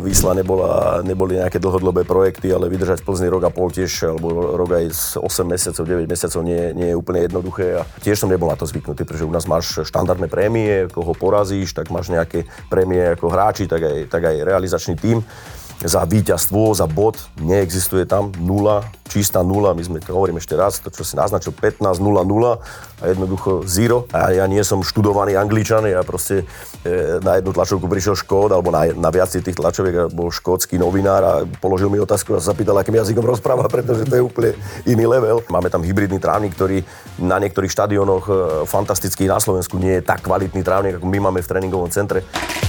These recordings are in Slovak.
Výsla neboli nejaké dlhodobé projekty, ale vydržať v Plzni rok a pol tiež, alebo rok aj 8 mesiacov, 9 mesiacov nie je úplne jednoduché. A tiež som nebol na to zvyknutý, pretože u nás máš štandardné prémie, koho porazíš, tak máš nejaké prémie ako hráči, tak aj realizačný tím. Za víťazstvo, za bod, neexistuje tam nula, čistá nula, my sme to hovorím ešte raz, to čo si naznačil 15, 0, 0 a jednoducho zero. A ja nie som študovaný Angličan, ja proste na jednu tlačovku prišiel Škód, alebo na viac tých tlačoviek bol škótsky novinár a položil mi otázku a sa zapýtal, akým jazykom rozpráva, pretože to je úplne iný level. Máme tam hybridný trávnik, ktorý na niektorých štadiónoch fantastických na Slovensku nie je tak kvalitný trávnik, ako my máme v tréningovom centre.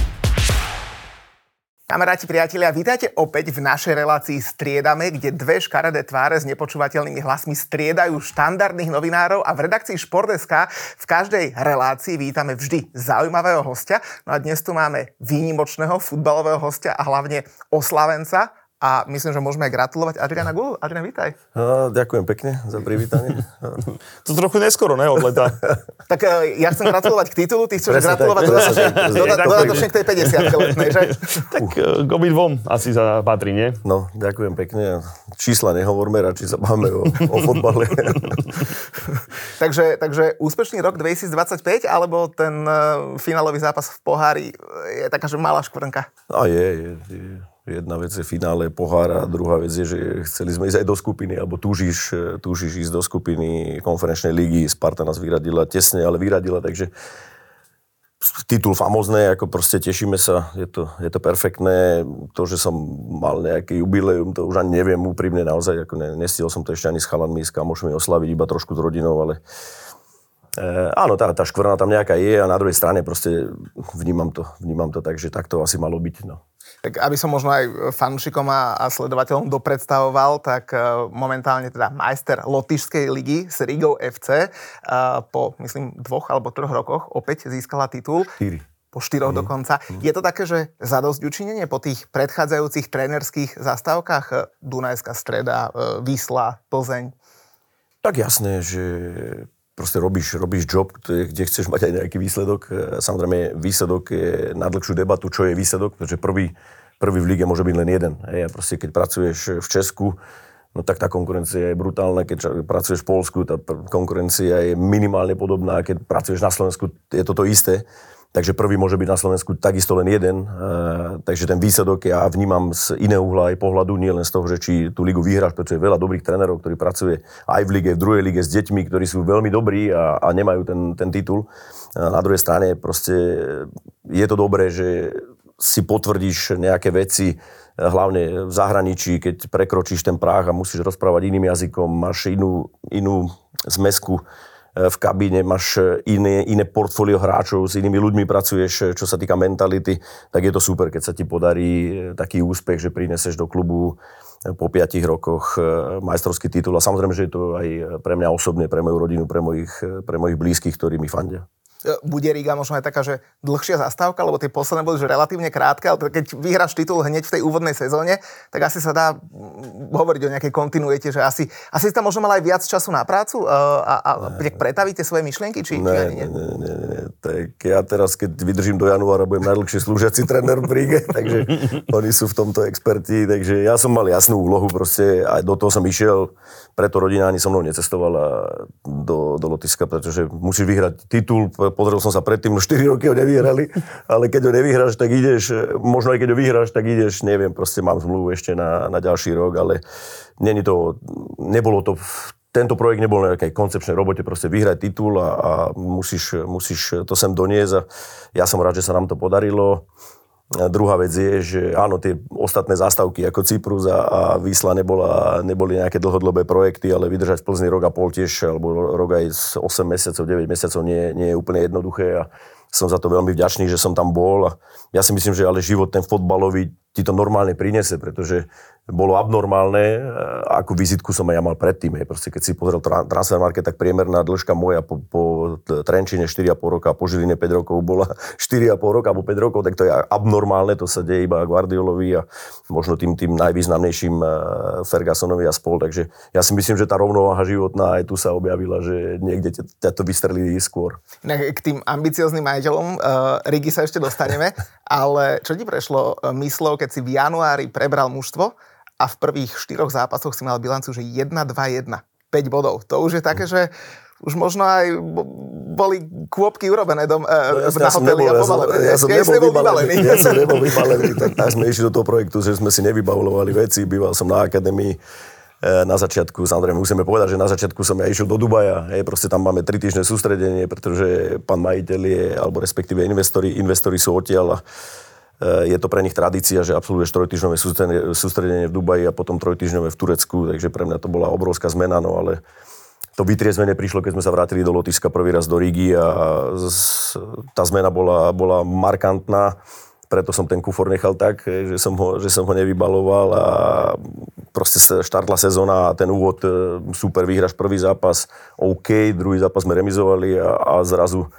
Kamaráti, priatelia, vítajte opäť v našej relácii Striedame, kde dve škaredé tváre s nepočúvateľnými hlasmi striedajú štandardných novinárov a v redakcii Šport.sk v každej relácii vítame vždy zaujímavého hostia. No a dnes tu máme výnimočného futbalového hostia a hlavne oslavenca. A myslím, že môžeme aj gratulovať Adriana Gulu. Adrian, vítaj. Ďakujem pekne za privítanie. To trochu neskoro, ne, od leta. Tak ja chcem gratulovať k titulu, ty chceš gratulovať dodatočne k tej 50-ke letnej, že? Tak k obidvom asi sa patrí, nie? No, ďakujem pekne. Čísla nehovorme, radšej sa máme o fotbale. takže úspešný rok 2025, alebo ten finálový zápas v pohári je taká, že malá škvrnka? No je. Jedna vec je finále pohára a druhá vec je, že chceli sme ísť aj do skupiny, alebo túžiš ísť do skupiny konferenčnej ligy. Sparta nás vyradila tesne, ale vyradila, takže titul famózne, ako proste tešíme sa, je to perfektné. To, že som mal nejaké jubileum, to už ani neviem úprimne naozaj, ako nestihol som to ešte ani s chalanmi, s kamošmi oslaviť, iba trošku s rodinou, ale áno, tá škvrna tam nejaká je a na druhej strane proste vnímam to tak, že tak to asi malo byť, no. Tak aby som možno aj fanúšikom a sledovateľom dopredstavoval, tak momentálne teda majster Lotyšskej ligy s Rigou FC po, myslím, 2 alebo 3 rokoch opäť získala titul. 4. Po 4 dokonca. Je to také, že zadosťučinenie po tých predchádzajúcich trénerských zastávkach Dunajská Streda, Výsla, Plzeň? Tak jasné, že proste robíš job, kde chceš mať aj nejaký výsledok. Samozrejme, výsledok je na dlhšiu debatu, čo je výsledok, pretože prvý v lige môže byť len jeden. A proste, keď pracuješ v Česku, no tak tá konkurencia je brutálna. Keď pracuješ v Poľsku, tá konkurencia je minimálne podobná. Keď pracuješ na Slovensku, je to isté. Takže prvý môže byť na Slovensku takisto len jeden. Takže ten výsledok ja vnímam z iného uhla aj pohľadu, nie len z toho, že či tú ligu vyhráš, pretože je veľa dobrých trénerov, ktorí pracuje aj v lige, v druhej lige s deťmi, ktorí sú veľmi dobrí a nemajú ten titul. Na druhej strane proste je to dobré, že si potvrdíš nejaké veci, hlavne v zahraničí, keď prekročíš ten práh a musíš rozprávať iným jazykom, máš inú zmesku v kabíne, máš iné portfólio hráčov, s inými ľuďmi pracuješ, čo sa týka mentality, tak je to super, keď sa ti podarí taký úspech, že prineseš do klubu po 5 rokoch majstrovský titul. A samozrejme, že je to aj pre mňa osobne, pre moju rodinu, pre mojich blízkych, ktorí mi fandia. Bude Riga možno aj taká, že dlhšia zastávka, lebo tie posledné boli že relatívne krátke, ale keď vyhráš titul hneď v tej úvodnej sezóne, tak asi sa dá hovoriť o nejakej kontinuite, že asi si tam možno mal aj viac času na prácu a pretavíte svoje myšlienky, či ani nie? Nie. Tak ja teraz, keď vydržím do januára, budem najdlhšie slúžiaci tréner v Ríge, takže oni sú v tomto experti, takže ja som mal jasnú úlohu, proste aj do toho som išiel, preto rodina ani so mnou necestovala do Lotyšska, pretože musíš vyhrať titul. Pozrel som sa predtým, 4 roky ho nevyhrali, ale keď ho nevyhráš, tak ideš, možno aj keď ho vyhráš, tak ideš, neviem, proste mám zmluvu ešte na ďalší rok, ale nebolo to, tento projekt nebol na nejakej koncepčnej robote, proste vyhrať titul a musíš to sem doniesť a ja som rád, že sa nám to podarilo. A druhá vec je, že áno, tie ostatné zástavky ako Cyprus a Výsla neboli nejaké dlhodobé projekty, ale vydržať v Plzni rok a pol tiež, alebo rok aj 8 mesiacov, 9 mesiacov nie je úplne jednoduché a som za to veľmi vďačný, že som tam bol a ja si myslím, že ale život ten fotbalový ti to normálne prinese, pretože bolo abnormálne, akú vizitku som aj ja mal predtým. Proste keď si pozrel Transfermarkt, tak priemerná dĺžka moja po Trenčine 4,5 roka, po Žiline 5 rokov bola 4,5 roka alebo 5 rokov, tak to je abnormálne, to sa deje iba Guardiolovi a možno tým najvýznamnejším Fergusonovi a spol. Takže ja si myslím, že tá rovnováha životná aj tu sa objavila, že niekde ťa to vystrelí skôr. K tým ambicióznym majiteľom Rigy sa ešte dostaneme, Ale čo ti prešlo myslou, keď si v januári prebral mužstvo a v prvých 4 zápasoch si mal bilanciu, že 1-2-1, 5 bodov. To už je také, že už možno aj boli kôpky urobené na hoteli a pobalené. Ja som nebol vybalený. Tak sme išli do toho projektu, že sme si nevybavovali veci. Býval som na akadémii. Na začiatku, samozrejme musíme povedať, že na začiatku som ja išiel do Dubaja. Proste tam máme 3 týždne sústredenie, pretože pán majiteľ je, alebo respektíve investori sú odtiaľ a je to pre nich tradícia, že absolvuješ 3-týždňové sústredenie v Dubaji a potom 3-týždňové v Turecku, takže pre mňa to bola obrovská zmena, no ale to vytriezvenie prišlo, keď sme sa vrátili do Lotyšska prvý raz do Rígy a tá zmena bola markantná. Preto som ten kufor nechal tak, že som ho nevybaloval a proste sa štartla sezóna a ten úvod super, vyhráš prvý zápas, OK, druhý zápas sme remizovali a zrazu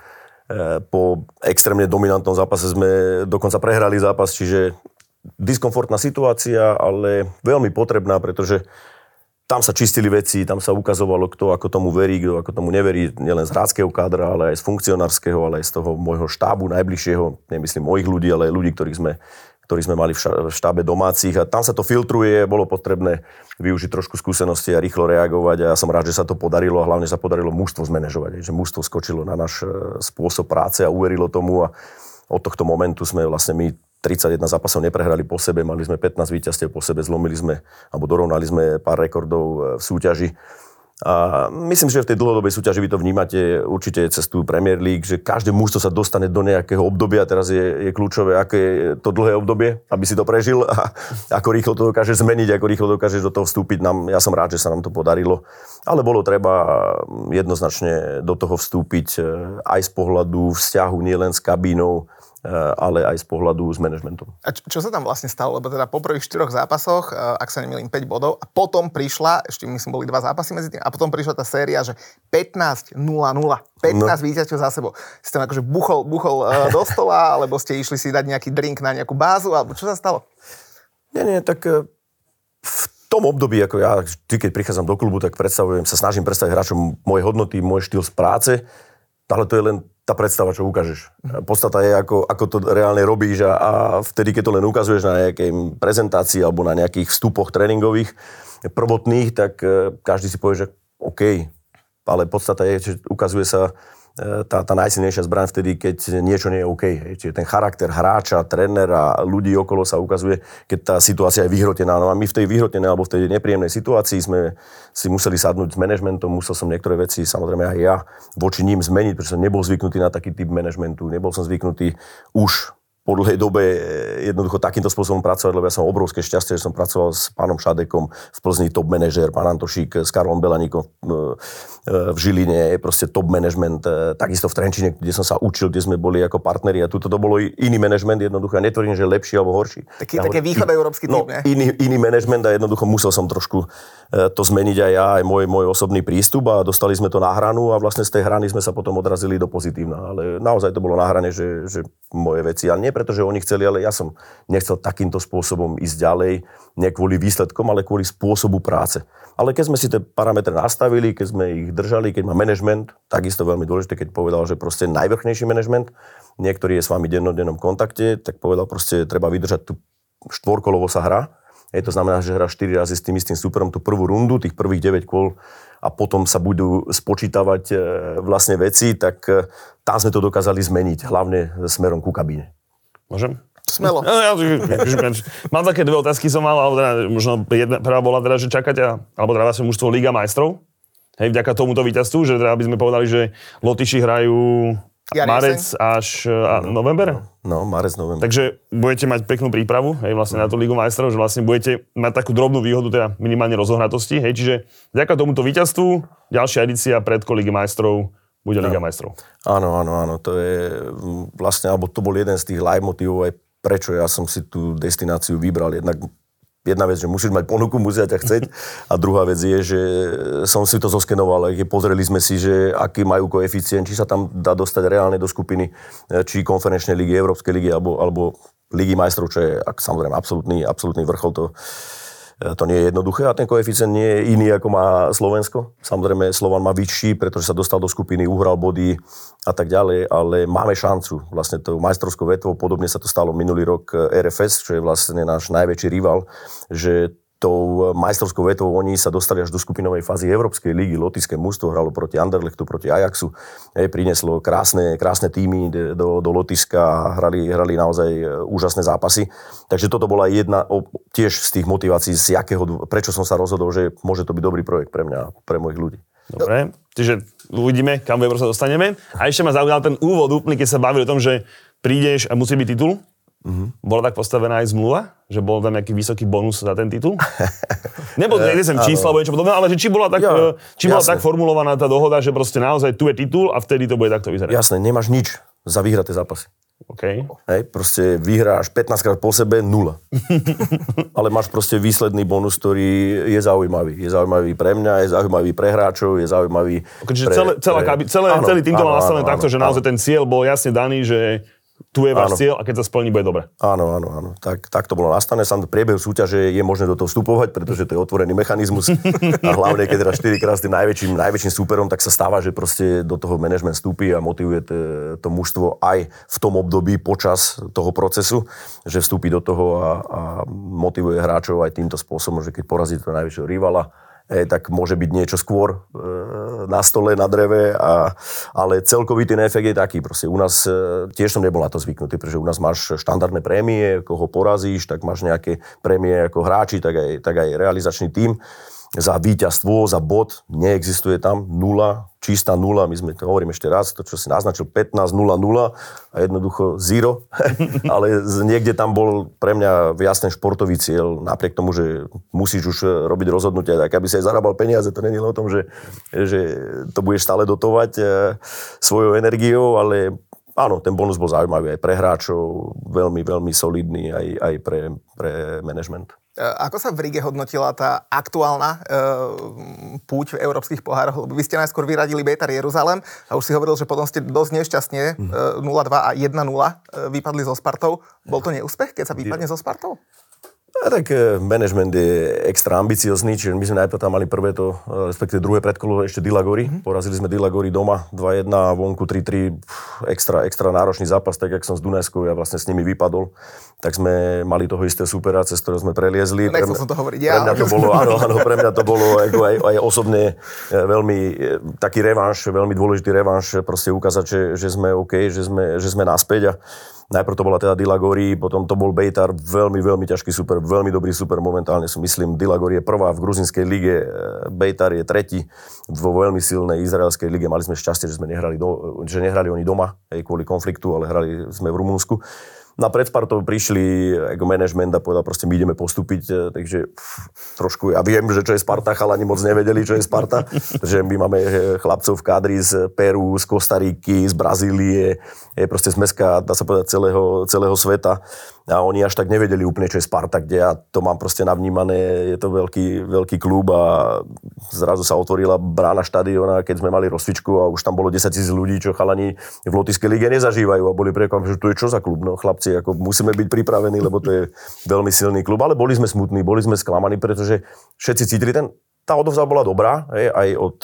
po extrémne dominantnom zápase sme dokonca prehrali zápas, čiže diskomfortná situácia, ale veľmi potrebná, pretože tam sa čistili veci, tam sa ukazovalo, kto ako tomu verí, kto ako tomu neverí, nielen z hráčskeho kádra, ale aj z funkcionárskeho, ale aj z toho môjho štábu najbližšieho, nemyslím mojich ľudí, ale aj ľudí, ktorí sme mali v štábe domácich. A tam sa to filtruje, bolo potrebné využiť trošku skúsenosti a rýchlo reagovať a ja som rád, že sa to podarilo a hlavne sa podarilo mužstvo zmanéžovať, že mužstvo skočilo na náš spôsob práce a uverilo tomu a od tohto momentu sme vlastne my 31 zápasov neprehrali po sebe, mali sme 15 víťazstiev po sebe, zlomili sme, alebo dorovnali sme pár rekordov v súťaži. A myslím, že v tej dlhodobej súťaži vy to vnímate určite cez tú Premier League, že každé mužstvo sa dostane do nejakého obdobia, teraz je kľúčové, aké je to dlhé obdobie, aby si to prežil a ako rýchlo to dokáže zmeniť, ako rýchlo dokážeš do toho vstúpiť. Ja som rád, že sa nám to podarilo, ale bolo treba jednoznačne do toho vstúpiť aj z pohľadu vzťahu nielen s kabínou, ale aj z pohľadu s manažmentom. A čo sa tam vlastne stalo? Lebo teda po prvých 4 zápasoch, ak sa nemýlim, 5 bodov a potom prišla, ešte myslím, boli 2 zápasy medzi tým, a potom prišla tá séria, že 15-0-0, 15 víťazstiev za sebou. Ste tam akože buchol do stola, alebo ste išli si dať nejaký drink na nejakú bázu, alebo čo sa stalo? Nie, tak v tom období, ako ja, keď prichádzam do klubu, tak snažím predstaviť hráčom moje hodnoty, môj štýl z práce, ale to je len tá predstava, čo ukážeš. Podstata je, ako to reálne robíš a vtedy, keď to len ukazuješ na nejakej prezentácii alebo na nejakých vstupoch tréningových prvotných, tak každý si povie, že OK. Ale podstata je, že ukazuje sa tá najsilnejšia zbraň vtedy, keď niečo nie je OK. Čiže ten charakter hráča, trénera, ľudí okolo sa ukazuje, keď tá situácia je vyhrotená. No a my v tej vyhrotenej alebo v tej nepríjemnej situácii sme si museli sadnúť s manažmentom, musel som niektoré veci, samozrejme aj ja, voči ním zmeniť, pretože som nebol zvyknutý na taký typ manažmentu, nebol som zvyknutý už po dlhej dobe jednoducho takýmto spôsobom pracovať, lebo ja som obrovské šťastie, že som pracoval s pánom Šadekom v Plzni, top manažér, pán Antošík s Karlom Belaníkom v Žiline, je proste top management, takisto v Trenčine, kde som sa učil, kde sme boli ako partneri a tuto to bolo iný management jednoducho, ja netvrdím, že lepší alebo horší. Také východoeurópsky typ, ne? Iný management a jednoducho musel som trošku to zmeniť aj ja, aj môj osobný prístup a dostali sme to na hranu a vlastne z tej hrany sme sa potom odrazili do pozitívna, ale naozaj to bolo na hrane, že moje veci, a nie preto, že oni chceli, ale ja som nechcel takýmto spôsobom ísť ďalej, nie kvôli výsledkom, ale kvôli spôsobu práce. Ale keď sme si tie parametre nastavili, keď sme ich držali, keď má manažment, takisto veľmi dôležité, keď povedal, že proste najvrchnejší manažment, niektorý je s vami dennodennom kontakte, tak povedal proste, treba vydržať tú štvorkolovo sa hra. To znamená, že hráš 4 razy s tým istým súperom tú prvú rundu, tých prvých 9 kôl a potom sa budú spočítavať vlastne veci, tak tam sme to dokázali zmeniť, hlavne smerom ku kabíne. Môžem? Smelo. Mám také 2 otázky som mal, alebo teda, možno prvá bola teda, že čakať, alebo teda vlastne mužstvo Liga majstrov. Hej, vďaka tomuto víťazstvu, že teda by sme povedali, že Lotyši hrajú marec až november? No, marec, november. Takže budete mať peknú prípravu, hej, vlastne na tú Ligu majstrov, že vlastne budete mať takú drobnú výhodu, teda minimálne rozohratosti, hej, čiže vďaka tomuto víťazstvu ďalšia edícia predko Ligy majstrov bude Liga majstrov. Áno, to je vlastne, alebo to bol jeden z tých leitmotivov, aj prečo ja som si tú destináciu vybral. Jedna vec, že musíš mať ponuku, musia ťa chceť. A druhá vec je, že som si to zoskenoval, pozreli sme si, že aký majú koeficient, či sa tam dá dostať reálne do skupiny, či konferenčnej ligy, Európskej ligy, alebo Ligy majstrov, čo je samozrejme absolútny vrchol. To To nie je jednoduché a ten koeficient nie je iný, ako má Slovensko. Samozrejme, Slovan má vyšší, pretože sa dostal do skupiny, uhral body a tak ďalej, ale máme šancu. Vlastne tou majstrovskou vetvou, podobne sa to stalo minulý rok RFS, čo je vlastne náš najväčší rival, že tou majstrovskou vetou oni sa dostali až do skupinovej fázy Európskej ligy. Lotyšské mužstvo hralo proti Anderlechtu, proti Ajaxu. Prinieslo krásne týmy do Lotyšska a hrali naozaj úžasné zápasy. Takže toto bola jedna tiež z tých motivácií, prečo som sa rozhodol, že môže to byť dobrý projekt pre mňa, pre mojich ľudí. Dobre, čiže uvidíme, kam sa dostaneme. A ešte ma zaujal ten úvod úplný, keď sa bavili o tom, že prídeš a musí byť titul. Bola tak postavená aj zmluva? Že bol tam nejaký vysoký bonus za ten titul? Nebo niekde sem čísla alebo niečo podobné, ale že či bola tak formulovaná tá dohoda, že proste naozaj tu je titul a vtedy to bude takto vyzerať. Jasné, nemáš nič za vyhraté zápasy. Okay. Hej, proste vyhráš 15 krát po sebe, 0. Ale máš proste výsledný bonus, ktorý je zaujímavý. Je zaujímavý pre mňa, je zaujímavý pre hráčov, je zaujímavý celý tým to mal nastavené takto, že naozaj ten cieľ bol jasne daný, že tu je váš cieľ a keď sa splní, bude dobre. Áno. Tak to bolo nastavené. Sám priebehu súťaže je možné do toho vstupovať, pretože to je otvorený mechanizmus. A hlavne, keď teda 4 krát s tým najväčším súperom, tak sa stáva, že proste do toho manažment vstúpi a motivuje to mužstvo aj v tom období počas toho procesu, že vstúpi do toho a motivuje hráčov aj týmto spôsobom, že keď porazí toho najväčšieho rivala, tak môže byť niečo skôr na stole, na dreve, ale celkový ten efekt je taký. Proste u nás tiež som nebol na to zvyknutý, pretože u nás máš štandardné prémie, koho porazíš, tak máš nejaké prémie ako hráči, tak aj realizačný tím. Za víťazstvo, za bod, neexistuje tam 0, čistá 0, my sme to hovorím ešte raz, to čo si naznačil 15, 0, 0 a jednoducho 0, ale niekde tam bol pre mňa jasný športový cieľ, napriek tomu, že musíš už robiť rozhodnutia, tak aby si aj zarábal peniaze, to nie je o tom, že to budeš stále dotovať svojou energiou, ale áno, ten bonus bol zaujímavý aj pre hráčov, veľmi, veľmi solidný aj pre management. Ako sa v Ríge hodnotila tá aktuálna púť v európskych pohároch? Lebo vy ste najskôr vyradili Beitar Jeruzalem a už si hovoril, že potom ste dosť nešťastne 0-2 a 1-0 vypadli so Spartou. Bol to neúspech, keď sa vypadne so Spartou? Tak management je extra ambiciozný, čiže my sme najprv tam mali respektíve druhé predkolo ešte Dilagori. Porazili sme Dilagori doma 2-1 a vonku 3-3. Extra náročný zápas, tak jak som z Dunajskou, ja vlastne s nimi vypadol. Tak sme mali toho istého supera, cez ktorého sme preliezli. Nechcel som to hovoriť ja. Pre mňa to bolo aj osobne veľmi taký revanš, veľmi dôležitý revanš, proste ukázať, že sme OK, že sme naspäť. Najprv to bola teda Dilagori, potom to bol Beitar, veľmi, veľmi ťažký super, veľmi dobrý super, momentálne si myslím, Dilagori je prvá v gruzinskej lige, Beitar je tretí vo veľmi silnej izraelskej lige, mali sme šťastie, že nehrali oni doma, kvôli konfliktu, ale hrali sme v Rumunsku. Na pred Spartou prišli ako management a povedal proste, my ideme postúpiť, takže trošku, ja viem, že čo je Sparta, chalani moc nevedeli, čo je Sparta, že my máme chlapcov v kádri z Peru, z Kostariky, z Brazílie, je proste zmeska, dá sa povedať, celého sveta a oni až tak nevedeli úplne, čo je Sparta, kde ja to mám proste navnímané, je to veľký klub a zrazu sa otvorila brána štadióna, keď sme mali rozcvičku a už tam bolo 10 000 ľudí, čo chalani v Lotyšskej lige nezažívajú a boli prekvapení, že to je čo za klub, no chlapci, ako musíme byť pripravení, lebo to je veľmi silný klub, ale boli sme smutní, boli sme sklamaní, pretože všetci cítili, tá odovzda bola dobrá, aj od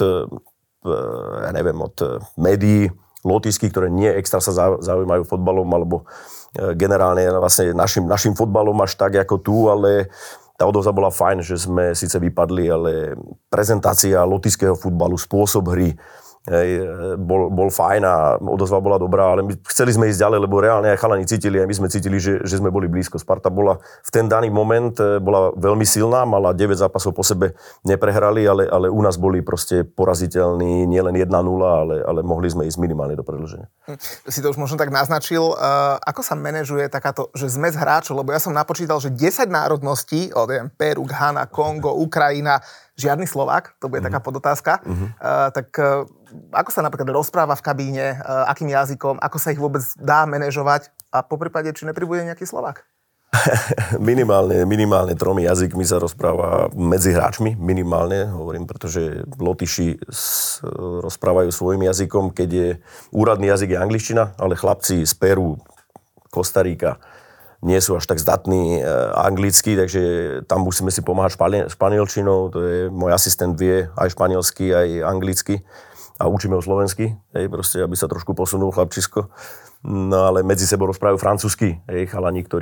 médií lotyšských, ktoré nie extra sa zaujímajú fotbalom, alebo generálne vlastne našim fotbalom až tak ako tu, ale tá odovzda bola fajn, že sme síce vypadli, ale prezentácia lotyšského futbalu, spôsob hry, bol fajn a odozva bola dobrá, ale my chceli sme ísť ďalej, lebo reálne aj chalani cítili, aj my sme cítili, že sme boli blízko. Sparta bola v ten daný moment bola veľmi silná, mala 9 zápasov po sebe, neprehrali, ale u nás boli proste poraziteľní, nielen 1-0, ale mohli sme ísť minimálne do predĺženia. Si to už možno tak naznačil. Ako sa manažuje takáto, že zmes hráčov? Lebo ja som napočítal, že 10 národností, Peru, Ghana, Kongo, Ukrajina, žiadny Slovák, to bude taká podotázka. Ako sa napríklad rozpráva v kabíne, akým jazykom, ako sa ich vôbec dá manažovať a poprípade, či nepribude nejaký Slovák? Minimálne 3 jazykmi sa rozpráva medzi hráčmi, minimálne, hovorím, pretože Lotyši rozprávajú svojím jazykom, keď je úradný jazyk je angličtina, ale chlapci z Peru, Kostarika, nie sú až tak zdatní anglicky, takže tam musíme si pomáhať španielčinou, to je môj asistent vie aj španielsky, aj anglicky a učíme ho slovensky, proste, aby sa trošku posunul chlapčisko. No ale medzi sebou rozprávajú francúzsky, chalani, ktorí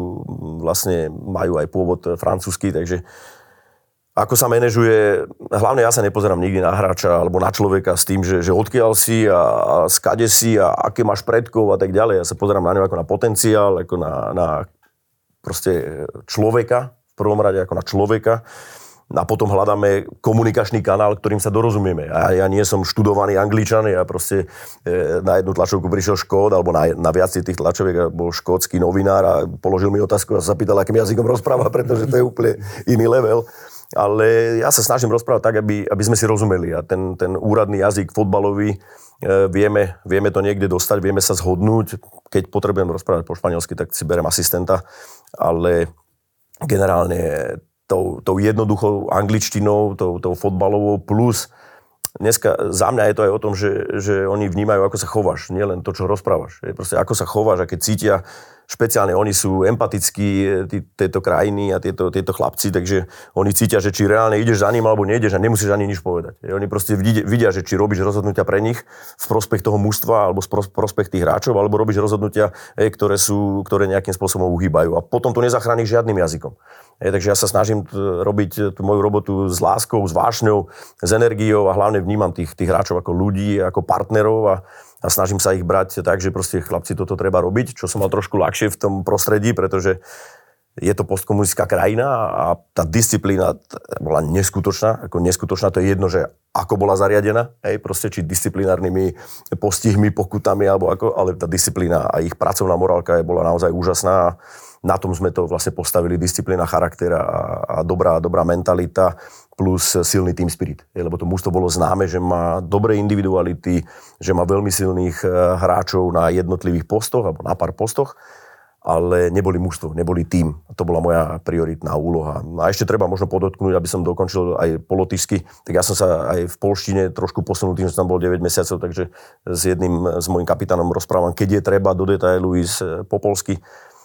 vlastne majú aj pôvod francúzsky, takže ako sa manažuje, hlavne ja sa nepozerám nikdy na hráča alebo na človeka s tým, že odkiaľ si a skade si a aké máš predkov a tak ďalej. Ja sa pozerám na ňo ako na potenciál, ako na proste človeka, v prvom rade ako na človeka. A potom hľadáme komunikačný kanál, ktorým sa dorozumieme. A ja nie som študovaný Angličan, ja proste na jednu tlačovku prišiel Škód, alebo na viac tých tlačoviek bol škótsky novinár a položil mi otázku a sa pýtal, akým jazykom rozpráva, pretože to je úplne iný level. Ale ja sa snažím rozprávať tak, aby sme si rozumeli. A ten úradný jazyk fotbalový, vieme to niekde dostať, vieme sa zhodnúť. Keď potrebujem rozprávať po španielsky, tak si berem asistenta, ale generálne tou jednoduchou angličtinou, tou fotbalovou, plus dneska za mňa je to aj o tom, že oni vnímajú, ako sa chováš, nie len to, čo rozprávaš. Je proste, ako sa chováš, a keď cítia, špeciálne oni sú empatickí, tieto krajiny a tieto chlapci, takže oni cítia, že či reálne ideš za ním alebo nejdeš a nemusíš ani nič povedať. Oni proste vidia, že či robíš rozhodnutia pre nich v prospech toho mužstva alebo v prospech tých hráčov, alebo robíš rozhodnutia, ktoré nejakým spôsobom uhýbajú. A potom to nezachrániš žiadnym jazykom. Takže ja sa snažím robiť tú moju robotu s láskou, s vášňou, s energiou a hlavne vnímam tých hráčov ako ľudí, ako partnerov a snažím sa ich brať tak, že proste chlapci toto treba robiť, čo som mal trošku ľahšie v tom prostredí, pretože je to postkomunistická krajina a tá disciplína bola neskutočná. Ako neskutočná, to je jedno, že ako bola zariadená, proste či disciplinárnymi postihmi, pokutami alebo ako, ale tá disciplína a ich pracovná morálka bola naozaj úžasná. Na tom sme to vlastne postavili, disciplína, charakter a dobrá mentalita plus silný team spirit. Lebo to mužstvo bolo známe, že má dobré individuality, že má veľmi silných hráčov na jednotlivých postoch alebo na pár postoch, ale neboli mužstvo, neboli tím. To bola moja prioritná úloha. A ešte treba možno podotknúť, aby som dokončil aj po lotyšsky, tak ja som sa aj v polštine trošku posunul tým, že som tam bol 9 mesiacov, takže s mojím kapitánom rozprávam, keď je treba do detailu ísť po polsky.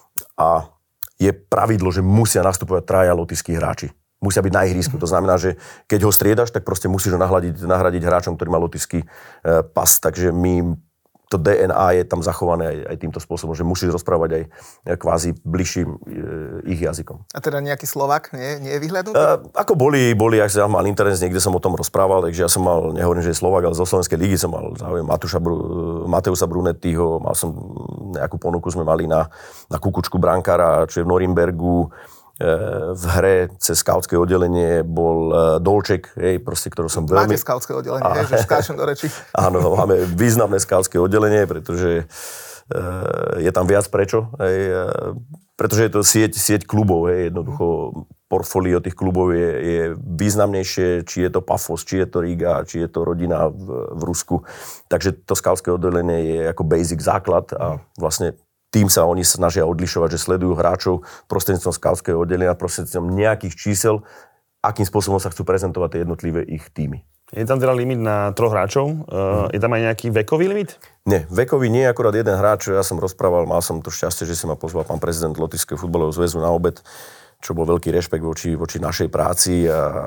A je pravidlo, že musia nastupovať 3 lotyšskí hráči. Musia byť na ihrisku. To znamená, že keď ho striedaš, tak proste musíš ho nahradiť hráčom, ktorý má lotyšský pas. Takže to DNA je tam zachované aj týmto spôsobom, že musíš rozprávať aj kvázi bližším ich jazykom. A teda nejaký Slovák nie je vyhľadnutý? Ako boli, ak som mal internet, niekde som o tom rozprával, takže ja som mal, nehovorím, že je Slovák, ale zo Slovenskej ligy som mal záujem Mateusa Brunettiho, mal som nejakú ponuku, sme mali na Kukučku brankára, čo je v Norimbergu. V hre cez skautské oddelenie bol Dolček, ktorého som veľmi... Máte skautské oddelenie, že skáčem do reči. Áno, máme významné skautské oddelenie, pretože je tam viac prečo. Pretože je to sieť klubov, jednoducho portfólio tých klubov je významnejšie, či je to Pafos, či je to Riga, či je to rodina v Rusku. Takže to skautské oddelenie je ako basic základ a vlastne tým sa oni snažia odlišovať, že sledujú hráčov prostredníctvom skautského oddelenia, prostredníctvom nejakých čísel, akým spôsobom sa chcú prezentovať tie jednotlivé ich týmy. Je tam teda limit na 3 hráčov? Je tam aj nejaký vekový limit? Nie, vekový nie je akurát jeden hráč. Ja som rozprával, mal som to šťastie, že si ma pozval pán prezident Lotyšského futbalového zväzu na obed, čo bol veľký rešpekt voči našej práci.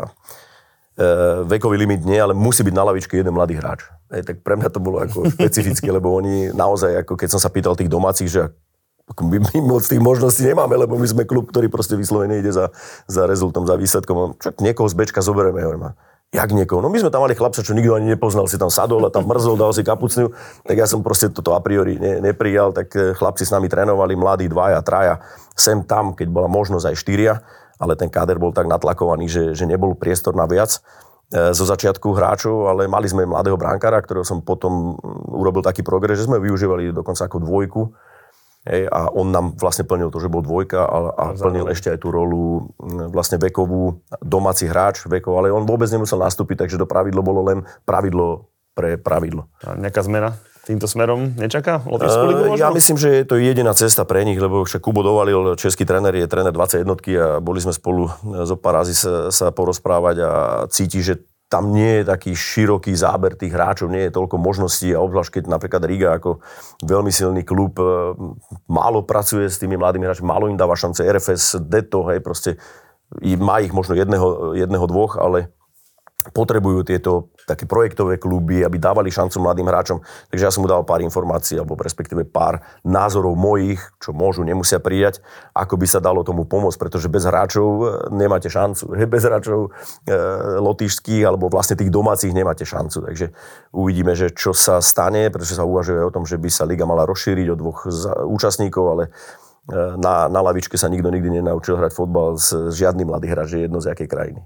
Vekový limit nie, ale musí byť na lavičke jeden mladý hráč. Tak pre mňa to bolo ako špecifické, lebo oni naozaj, ako keď som sa pýtal tých domácich, že my moc tých možností nemáme, lebo my sme klub, ktorý proste vyslovene ide za rezultom, za výsledkom. Čak niekoho z bečka zoberieme, hovorím. Jak niekoho? No my sme tam mali chlapca, čo nikto ani nepoznal, si tam sadol a tam mrzol, dal si kapucňu, tak ja som proste toto a priori neprijal, tak chlapci s nami trénovali, mladí 2, 3, sem tam, keď bola možnosť aj 4, ale ten káder bol tak natlakovaný, že nebol priestor na viac zo začiatku hráčov, ale mali sme mladého brankára, ktorého som potom urobil taký progres, že sme využívali dokonca ako 2. A on nám vlastne plnil to, že bol 2 a plnil ešte aj tú rolu vlastne vekovú, domáci hráč vekov, ale on vôbec nemusel nastúpiť, takže to pravidlo bolo len pravidlo pre pravidlo. A nejaká zmena týmto smerom nečaká? Lotyšskú ligu možno? Ja myslím, že je to jediná cesta pre nich, lebo však Kubo Dovalil, český tréner, je tréner 21 a boli sme spolu zo pár razy sa porozprávať a cíti, že tam nie je taký široký záber tých hráčov, nie je toľko možností a obzvlášť keď napríklad Riga ako veľmi silný klub málo pracuje s tými mladými hráčmi, málo im dáva šance, RFS, Deto, hej, proste má ich možno jedného, dvoch, ale potrebujú tieto také projektové kluby, aby dávali šancu mladým hráčom. Takže ja som mu dal pár informácií, alebo respektíve pár názorov mojich, čo môžu, nemusia prijať, ako by sa dalo tomu pomôcť, pretože bez hráčov nemáte šancu. Bez hráčov lotyšských, alebo vlastne tých domácich nemáte šancu. Takže uvidíme, že čo sa stane, pretože sa uvažuje o tom, že by sa liga mala rozšíriť o 2 účastníkov, ale na lavičke sa nikto nikdy nenaučil hrať fotbal s žiadnym mladý hráč, že jedno z jakej krajiny.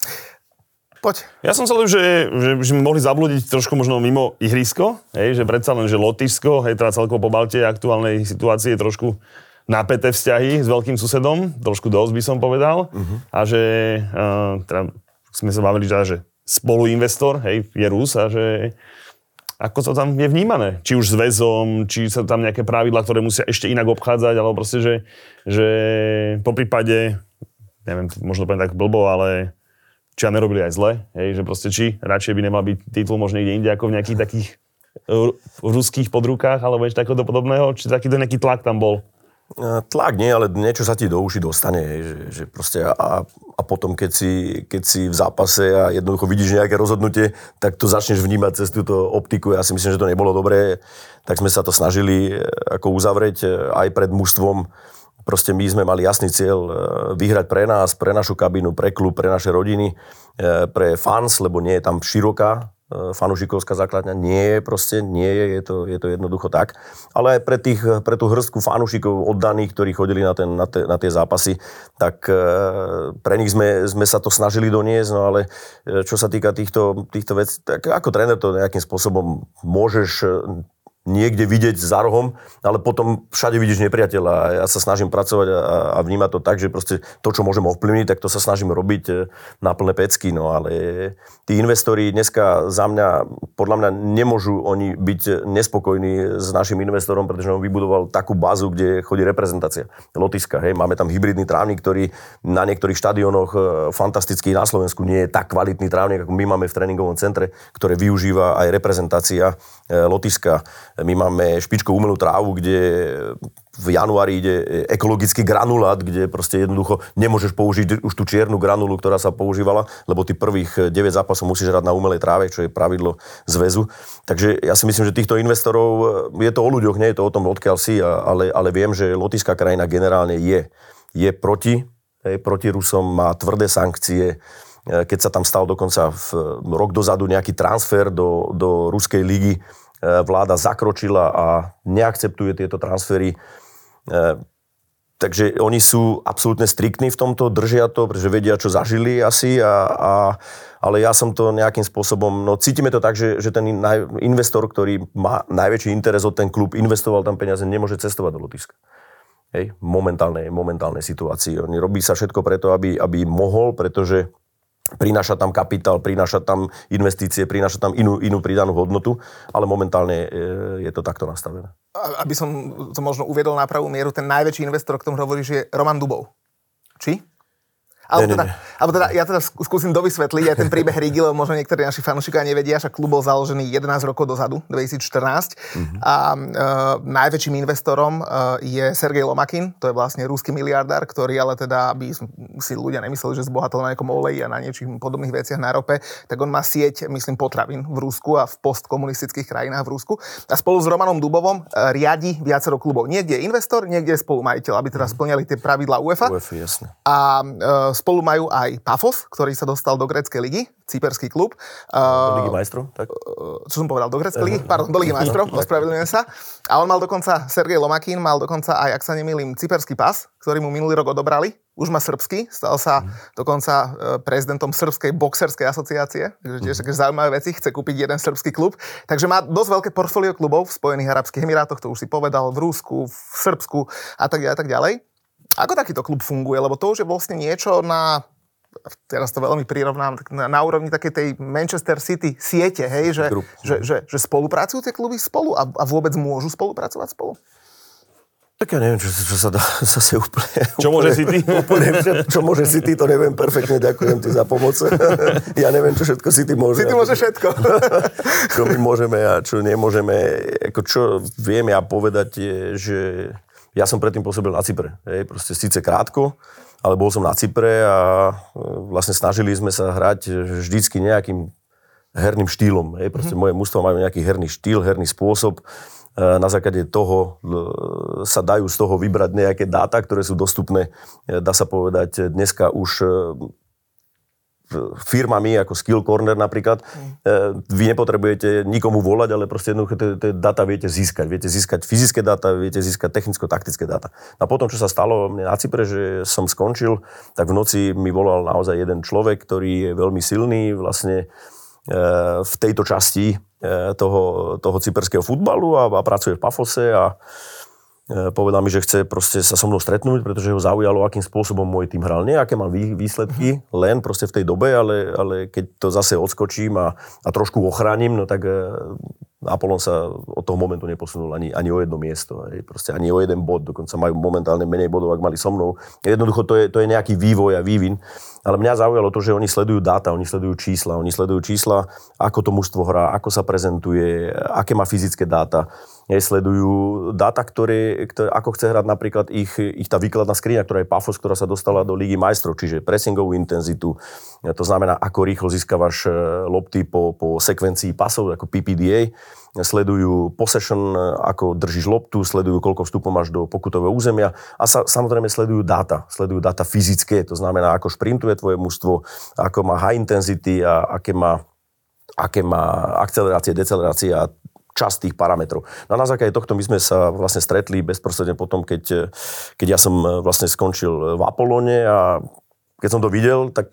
Poď. Ja som myslel, že by mohli zablúdiť trošku možno mimo ihrisko, hej, že predsa len, že Lotyšsko, hej, teda celkovo po Baltie aktuálnej situácii je trošku napäté vzťahy s veľkým susedom, trošku dosť by som povedal, a že teda sme sa bavili, že spoluinvestor, hej, je Rus a že ako to tam je vnímané, či už s väzom, či sa tam nejaké pravidlá, ktoré musia ešte inak obchádzať, alebo proste, že po prípade, neviem, možno poviem tak blbo, ale či a nerobili aj zle, hej, že proste či radšej by nemal byť titul možno niekde inde ako v nejakých takých ruských podrukách alebo niečo takéhoto podobného, či takýto nejaký tlak tam bol? Tlak nie, ale niečo sa ti do uši dostane, hej, že proste a potom keď si v zápase a jednoducho vidíš nejaké rozhodnutie, tak to začneš vnímať cez túto optiku. Ja si myslím, že to nebolo dobré, tak sme sa to snažili ako uzavrieť aj pred mužstvom. Proste my sme mali jasný cieľ vyhrať pre nás, pre našu kabínu, pre klub, pre naše rodiny, pre fans, lebo nie je tam široká fanúšikovská základňa. Nie je, je to jednoducho tak. Ale aj pre tú hrstku fanúšikov oddaných, ktorí chodili na tie zápasy, tak pre nich sme sa to snažili doniesť, no ale čo sa týka týchto vecí, tak ako tréner to nejakým spôsobom môžeš niekde vidieť za rohom, ale potom všade vidíš nepriateľa a ja sa snažím pracovať a vnímať to tak, že proste to, čo môžem ovplyvniť, tak to sa snažím robiť na plné pecky, no ale tí investori dneska za mňa, podľa mňa nemôžu oni byť nespokojní s našim investorom, pretože on vybudoval takú bázu, kde chodí reprezentácia Lotyšska, hej, máme tam hybridný trávnik, ktorý na niektorých štadiónoch fantastický, na Slovensku nie je tak kvalitný trávnik, ako my máme v tréningovom centre, ktoré využíva aj reprezentácia Lotyšska. My máme špičkovú umelú trávu, kde v januári ide ekologický granulát, kde proste jednoducho nemôžeš použiť už tú čiernu granulu, ktorá sa používala, lebo ty prvých 9 zápasov musíš hrať na umelej tráve, čo je pravidlo zväzu. Takže ja si myslím, že týchto investorov, je to o ľuďoch, nie je to o tom, odkiaľ si, ale viem, že lotyšská krajina generálne je proti Rusom, má tvrdé sankcie. Keď sa tam stal dokonca rok dozadu nejaký transfer do ruskej ligy, vláda zakročila a neakceptuje tieto transfery. Takže oni sú absolútne striktní v tomto, držia to, pretože vedia, čo zažili asi, ale ja som to nejakým spôsobom, no cítime to tak, že ten investor, ktorý má najväčší interes od ten klub, investoval tam peniaze, nemôže cestovať do Lotyšska. Hej, momentálnej situácii. Robí sa všetko preto, aby mohol, pretože prináša tam kapitál, prináša tam investície, prináša tam inú pridanú hodnotu, ale momentálne je to takto nastavené. Aby som to možno uviedol na pravú mieru, ten najväčší investor, o ktorom hovoríš, je Roman Dubov. Či? Alebo teda, ja teda skúsim dovysvetliť aj ten príbeh Rigi, lebo možno niektorí naši fanúšikovia nevedia, že klub bol založený 11 rokov dozadu, 2014. A najväčším investorom je Sergej Lomakin, to je vlastne ruský miliardár, ktorý ale teda, aby si ľudia nemysleli, že zbohatol na nejakom oleji a na niečích podobných veciach na rope, tak on má sieť, myslím, potravín v Rusku a v postkomunistických krajinách v Rusku. A spolu s Romanom Dubovom riadi viacero klubov. Niekde je investor, niekde je spolumajiteľ, aby teda splňali tie pravidlá UEFA. Jasne. A spolu majú aj Pafos, ktorý sa dostal do gréckej ligy, cyperský klub. Do Ligy majstrov? Tak? Čo som povedal, do gréckej ligy? Pardon, do Ligy majstrov, ospravedlňujem sa. A on mal dokonca, Sergej Lomakin mal dokonca aj, ak sa nemýlim, cyperský pas, ktorý mu minulý rok odobrali. Už má srbský, stal sa dokonca prezidentom Srbskej boxerskej asociácie, takže tiež také zaujímavé veci, chce kúpiť jeden srbský klub. Takže má dosť veľké portfólio klubov v Spojených arabských emirátoch, to už si povedal, v Rusku, v Srbsku a tak ďalej. Ako takýto klub funguje? Lebo to už je vlastne niečo teraz to veľmi prirovnám, na úrovni takej tej Manchester City siete, hej, že spolupracujú tie kluby spolu a vôbec môžu spolupracovať spolu? Tak ja neviem, čo sa dá zase úplne... Čo môže si ty? Čo môže si ty, to neviem perfektne, ďakujem ti za pomoc. Ja neviem, čo všetko si ty môže. Si ty môže všetko. Čo my môžeme a čo nemôžeme. Ako čo viem ja povedať je, že ja som predtým pôsobil na Cypre. Proste síce krátko, ale bol som na Cypre a vlastne snažili sme sa hrať vždycky nejakým herným štýlom. Proste moje mužstvo majú nejaký herný štýl, herný spôsob. Na základe toho sa dajú z toho vybrať nejaké dáta, ktoré sú dostupné, dá sa povedať, dneska už firmami ako Skill Corner napríklad. Vy nepotrebujete nikomu volať, ale proste jednoducho tie dáta viete získať. Viete získať fyzické dáta, viete získať technicko-taktické dáta. A potom, čo sa stalo mne na Cypre, že som skončil, tak v noci mi volal naozaj jeden človek, ktorý je veľmi silný vlastne v tejto časti toho cyperského futbalu a pracuje v Pafose a povedal mi, že chce proste sa so mnou stretnúť, pretože ho zaujalo, akým spôsobom môj tým hral. Nie, aké mám výsledky, len proste v tej dobe, ale keď to zase odskočím a trošku ochránim, no tak Apollon sa od toho momentu neposunul ani o jedno miesto, proste ani o jeden bod, dokonca majú momentálne menej bodov, ak mali so mnou. Jednoducho to je nejaký vývoj a vývin. Ale mňa zaujalo to, že oni sledujú dáta, oni sledujú čísla, ako to mužstvo hrá, ako sa prezentuje, aké má fyzické dáta. Sledujú dáta, ktoré ako chce hrať napríklad ich tá výkladná skriňa, ktorá je Pafos, ktorá sa dostala do Ligy majstrov, čiže pressingovú intenzitu. To znamená, ako rýchlo získavaš lopty po sekvencii pasov, ako PPDA. Sledujú possession, ako držíš loptu, sledujú, koľko vstupov máš do pokutového územia a samozrejme sledujú dáta fyzické, to znamená, ako šprintuje tvoje mužstvo, ako má high intensity a aké má akcelerácie, decelerácie a časť tých parametrov. No a na základe tohto my sme sa vlastne stretli bezprostredne potom, keď ja som vlastne skončil v Apollone a keď som to videl, tak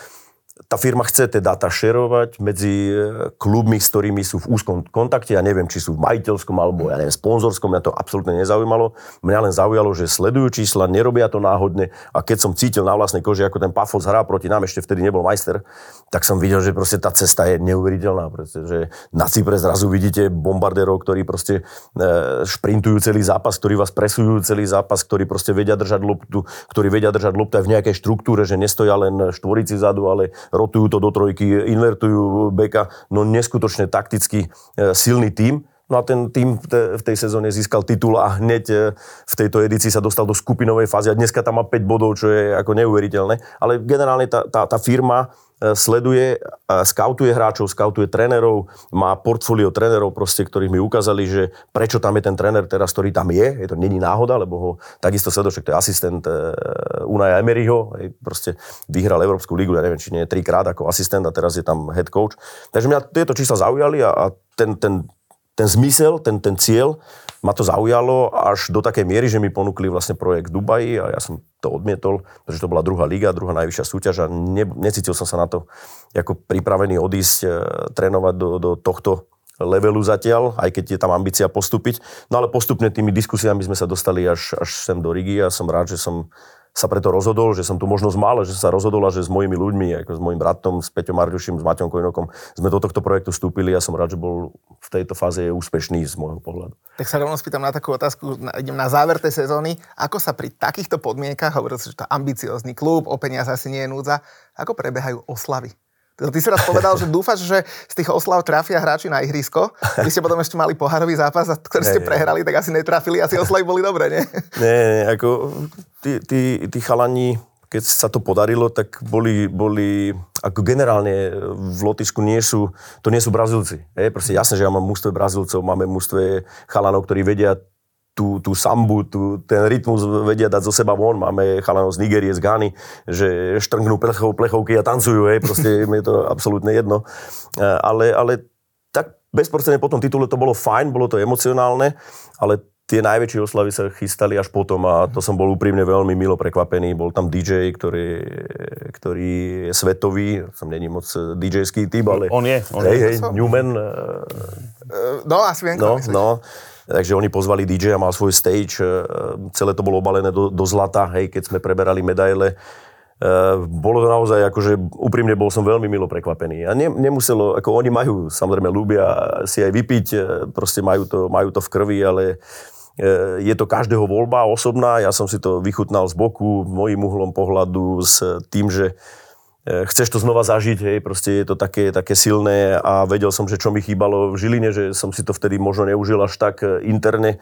tá firma chce tie dáta šerovať medzi klubmi, s ktorými sú v úzkom kontakte. Ja neviem, či sú v majiteľskom alebo ja neviem, sponzorskom. Mňa to absolútne nezaujímalo. Mňa len zaujalo, že sledujú čísla, nerobia to náhodne. A keď som cítil na vlastnej koži, ako ten Pafos hrá proti nám, ešte vtedy nebol majster, tak som videl, že proste tá cesta je neuveriteľná. Pretože na Cypre zrazu vidíte bombardérov, ktorí proste šprintujú celý zápas, ktorí vás presujú celý zápas, ktorí proste vedia držať loptu, aj v nejakej štruktúre, že nestoja len štvorici vzadu, ale rotujú to do trojky, invertujú beka, no neskutočne takticky silný tím. No a ten tím v tej sezóne získal titul a hneď v tejto edícii sa dostal do skupinovej fázy a dneska tam má 5 bodov, čo je ako neuveriteľné. Ale generálne tá firma sleduje, skautuje hráčov, skautuje trénerov, má portfólio trénerov, proste, ktorých mi ukázali, že prečo tam je ten tréner teraz, ktorý tam je to není náhoda, lebo ho takisto sledošek, to je asistent Unaja Emeryho, proste vyhral Európsku ligu, ja neviem, či nie 3-krát ako asistent a teraz je tam head coach. Takže mňa tieto čísla zaujali a ten zmysel, ten cieľ ma to zaujalo až do takej miery, že mi ponúkli vlastne projekt v Dubaji a ja som to odmietol, pretože to bola druhá liga, druhá najvyššia súťaž a necítil som sa na to ako pripravený odísť, trénovať do tohto levelu zatiaľ, aj keď je tam ambícia postúpiť. No ale postupne tými diskusiami sme sa dostali až sem do Rigy a som rád, že som sa preto rozhodol, že som tu možnosť mal, že som sa rozhodol a že s mojimi ľuďmi, ako s mojim bratom, s Peťom Marďuším, s Maťom Kojnokom, sme do tohto projektu vstúpili a som rád, že bol v tejto fáze úspešný z môjho pohľadu. Tak sa rovno spýtam na takú otázku, idem na záver tej sezóny. Ako sa pri takýchto podmienkach, hovoril si, že to ambiciózny klub, o peniaze asi nie je núdza, ako prebiehajú oslavy? Ty si raz povedal, že dúfaš, že z tých oslav trafia hráči na ihrisko. Vy ste potom ešte mali pohárový zápas, ktorý ste prehrali, tak asi netrafili, asi oslavy boli dobré, nie? Nie, ako tí chalani, keď sa to podarilo, tak boli ako generálne v Lotyšsku to nie sú Brazílci. Proste jasné, že ja mám mužstve Brazílcov, máme mužstve chalanov, ktorí vedia tú sambu, ten rytmus vedia dať zo seba von. Máme chalanov z Nigérie, z Ghany, že štrngnú plechovky a tancujú, proste mi je to absolútne jedno. Ale tak bezprostredne po tom titule to bolo fajn, bolo to emocionálne, ale tie najväčšie oslavy sa chystali až potom a to som bol úprimne veľmi milo prekvapený. Bol tam DJ, ktorý je svetový, som není moc DJ-ský typ, ale... On je. Hej, Newman. No, asi viem, no. Takže oni pozvali DJ a mal svoj stage, celé to bolo obalené do zlata, hej, keď sme preberali medaile. Bolo to naozaj, akože úprimne bol som veľmi milo prekvapený. A nemuselo, ako oni majú, samozrejme ľúbia si aj vypiť, proste majú to v krvi, ale Je to každého voľba osobná, ja som si to vychutnal z boku, mojím uhlom pohľadu, s tým, že chceš to znova zažiť, hej, proste je to také silné a vedel som, že čo mi chýbalo v Žiline, že som si to vtedy možno neužil až tak interne,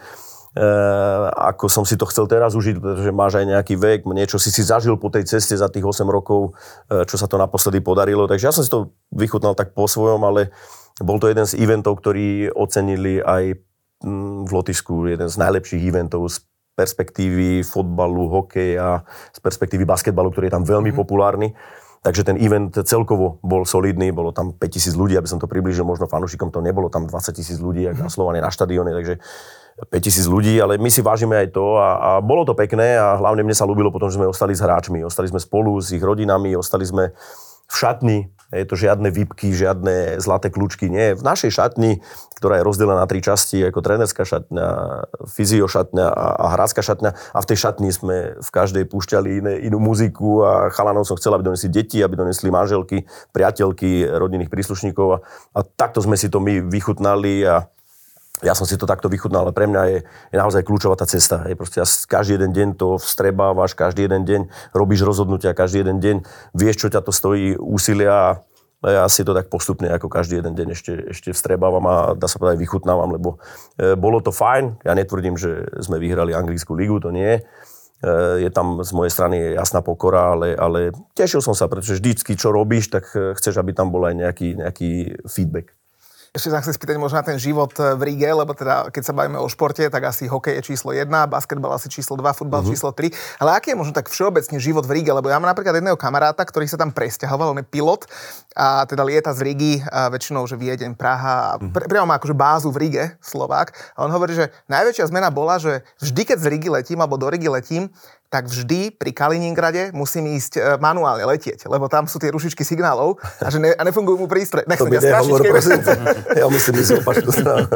ako som si to chcel teraz užiť, pretože máš aj nejaký vek, niečo si zažil po tej ceste za tých 8 rokov, čo sa to naposledy podarilo, takže ja som si to vychutnal tak po svojom, ale bol to jeden z eventov, ktorí ocenili aj v Lotyšsku, jeden z najlepších eventov z perspektívy fotbalu, hokeja, z perspektívy basketbalu, ktorý je tam veľmi populárny. Takže ten event celkovo bol solidný, bolo tam 5000 ľudí, aby som to priblížil, možno fanúšikom to nebolo tam 20 000 ľudí, ako na Slovane na štadióne, takže 5000 ľudí, ale my si vážime aj to a bolo to pekné a hlavne mne sa ľúbilo potom, že sme ostali s hráčmi, ostali sme spolu s ich rodinami, ostali sme v šatni, je to žiadne výpky, žiadne zlaté kľúčky, nie. V našej šatni, ktorá je rozdelená na 3 časti, ako trénerská šatňa, fyzio šatňa a hrácka šatňa. A v tej šatni sme v každej púšťali inú muziku a chalanov som chcel, aby donesli deti, aby donesli manželky, priateľky, rodinných príslušníkov. A takto sme si to my vychutnali a ja som si to takto vychutnal, ale pre mňa je naozaj kľúčová tá cesta. Proste každý jeden deň to vstrebávaš, každý jeden deň robíš rozhodnutia, každý jeden deň vieš, čo ťa to stojí úsilia a ja si to tak postupne ako každý jeden deň ešte vstrebávam a dá sa povedať vychutnávam, lebo bolo to fajn. Ja netvrdím, že sme vyhrali anglickú ligu, to nie. Je tam z mojej strany jasná pokora, ale tešil som sa, pretože vždycky, čo robíš, tak chceš, aby tam bol aj nejaký feedback. Ešte sa chcem spýtať možno na ten život v Ríge, lebo teda keď sa bavíme o športe, tak asi hokej je číslo 1, basketbal asi číslo 2, futbal číslo 3. Ale aký je možno tak všeobecne život v Ríge? Lebo ja mám napríklad jedného kamaráta, ktorý sa tam presťahoval, on je pilot a teda lieta z Rígy, a väčšinou, že Viedeň, Praha, priamo má akože bázu v Ríge, Slovák. A on hovorí, že najväčšia zmena bola, že vždy, keď z Rígy letím alebo do Rígy letím, tak vždy pri Kaliningrade musím ísť manuálne letieť, lebo tam sú tie rušičky signálov a že nefungujú mu prístroje. Nechcem ťa strašiť, ja musím ísť opačnú stranu.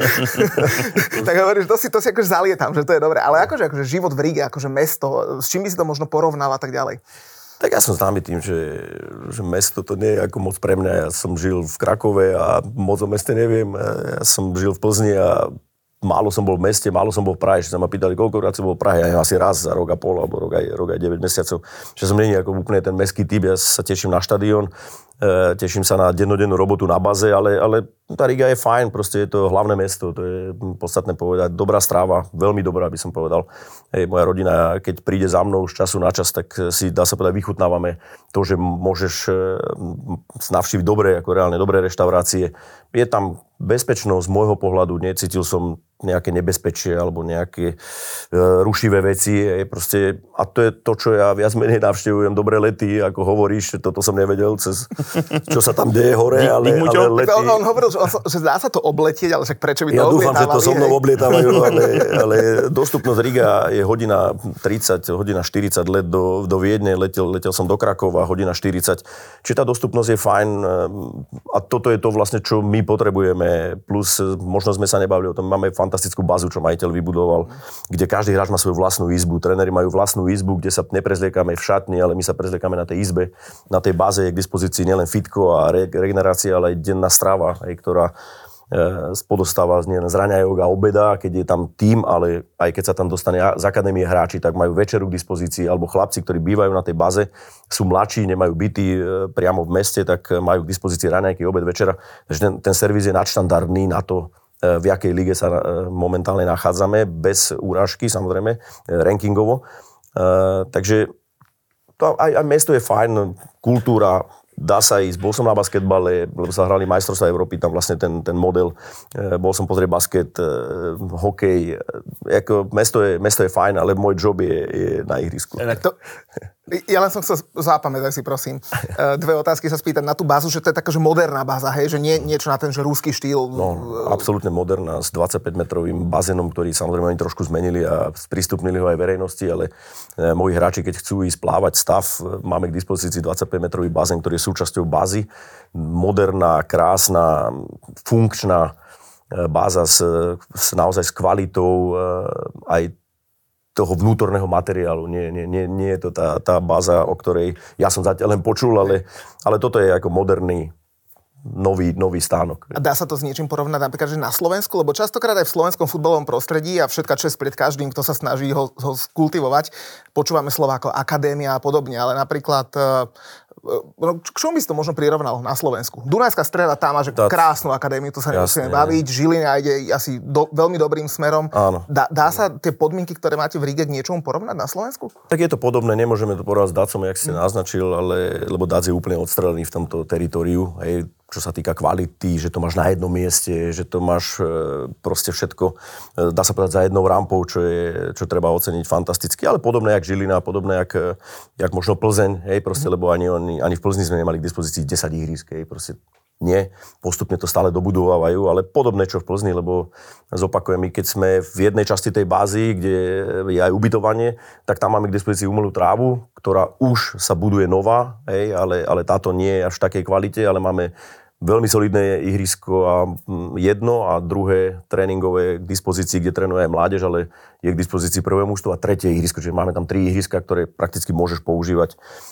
Tak hovoríš, to si akože zalietam, že to je dobré. Ale akože život v Ríge, akože mesto, s čím by si to možno porovnal a tak ďalej? Tak ja som známy tým, že mesto to nie je ako moc pre mňa. Ja som žil v Krakove a moc o meste neviem. Ja som žil v Plzni a málo som bol v meste, málo som bol v Prahe. Že sa ma pýtali, koľkokrát som bol v Prahe. Ja asi raz za rok a pol, alebo rok aj 9 mesiacov. Že som nie ako úplne ten mestský typ. Ja sa teším na štadión, teším sa na dennodennú robotu na baze, ale tá Riga je fajn, proste je to hlavné mesto. To je podstatné povedať. Dobrá stráva, veľmi dobrá, by som povedal. Moja rodina, keď príde za mnou z času na čas, tak si, dá sa povedať, vychutnávame to, že môžeš navštíviť reálne dobré reštaurácie. Je tam bezpečnosť z môjho pohľadu, necítil som nejaké nebezpečie alebo nejaké rušivé veci. A to je to, čo ja viac menej navštevujem. Dobré lety, ako hovoríš, toto som nevedel, čo sa tam deje hore, ale lety... On hovoril, že dá sa to obletieť, ale však prečo by to oblietávali? Ja dúfam, že to so mnou oblietávajú, ale dostupnosť Riga je hodina 30, hodina 40 let do Viedne, letel som do Krakova, hodina 40. Čiže tá dostupnosť je fajn a toto je to vlastne, čo my potrebujeme. Plus, možno sme sa nebavili o tom, máme fantastickú bazu, čo majiteľ vybudoval, kde každý hráč má svoju vlastnú izbu, tréneri majú vlastnú izbu, kde sa neprezliekame v šatni, ale my sa prezliekame na tej izbe, na tej báze je k dispozícii nielen fitko a regenerácia, ale aj denná strava, ktorá podostáva nielen z raňajok a obeda, keď je tam tím, ale aj keď sa tam dostane z akadémie hráči, tak majú večeru k dispozícii, alebo chlapci, ktorí bývajú na tej baze, sú mladší, nemajú byty priamo v meste, tak majú k dispozícii raňajky, obed, večera. Takže ten servis je nadštandardný na to, v jakej lige sa momentálne nachádzame, bez úražky, samozrejme, rankingovo. Takže aj mesto je fajn, kultúra, dá sa ísť. Bol som na basketbale, lebo sa hrali majstrovstvá Európy, tam vlastne ten model. Bol som pozrieť basket, hokej. Mesto je fajn, ale môj job je na ihrisku. Ja len som chcel zapamätať si, prosím. Dve otázky sa spýtať na tú bázu, že to je taká, že moderná báza, hej? Že nie niečo na ten, že ruský štýl. No, absolútne moderná, s 25-metrovým bazénom, ktorý samozrejme oni trošku zmenili a sprístupnili ho aj verejnosti, ale moji hráči, keď chcú ísť plávať stav, máme k dispozícii 25-metrový bazén, ktorý je súčasťou bázy. Moderná, krásna, funkčná báza naozaj s kvalitou aj toho vnútorného materiálu. Nie je to tá báza, o ktorej ja som zatiaľ len počul, ale toto je ako moderný nový stánok. A dá sa to s niečím porovnať napríklad, že na Slovensku? Lebo častokrát aj v slovenskom futbalovom prostredí a všetka česť pred každým, kto sa snaží ho skultivovať, počúvame slova ako akadémia a podobne, ale napríklad k čomu by si to možno prirovnal na Slovensku? Dunajská Streda tam má že krásnu akadémiu, to sa nemusíme baviť. Žilina ide asi veľmi dobrým smerom. Áno. Dá sa tie podmienky, ktoré máte v Ríge, k niečomu porovnať na Slovensku? Tak je to podobné, nemôžeme to porovnať s Dacom, jak si naznačil, lebo Dac je úplne odstrelený v tomto teritóriu. Hej, čo sa týka kvality, že to máš na jednom mieste, že to máš proste všetko, dá sa povedať, za jednou rampou, čo treba oceniť fantasticky, ale podobné jak Žilina, podobné jak možno Plzeň, hej, proste, lebo ani v Plzni sme nemali k dispozícii 10 ihrisk, hej, proste nie, postupne to stále dobudovávajú, ale podobné čo v Plzni, lebo zopakujem, my keď sme v jednej časti tej bázy, kde je aj ubytovanie, tak tam máme k dispozícii umelú trávu, ktorá už sa buduje nová, hej, ale táto nie je až v takej kvalite, ale máme veľmi solidné ihrisko a jedno a druhé tréningové k dispozícii, kde trénuje aj mládež, ale je k dispozícii prvé mužstvo a tretie ihrisko, čiže máme tam 3 ihriska, ktoré prakticky môže používať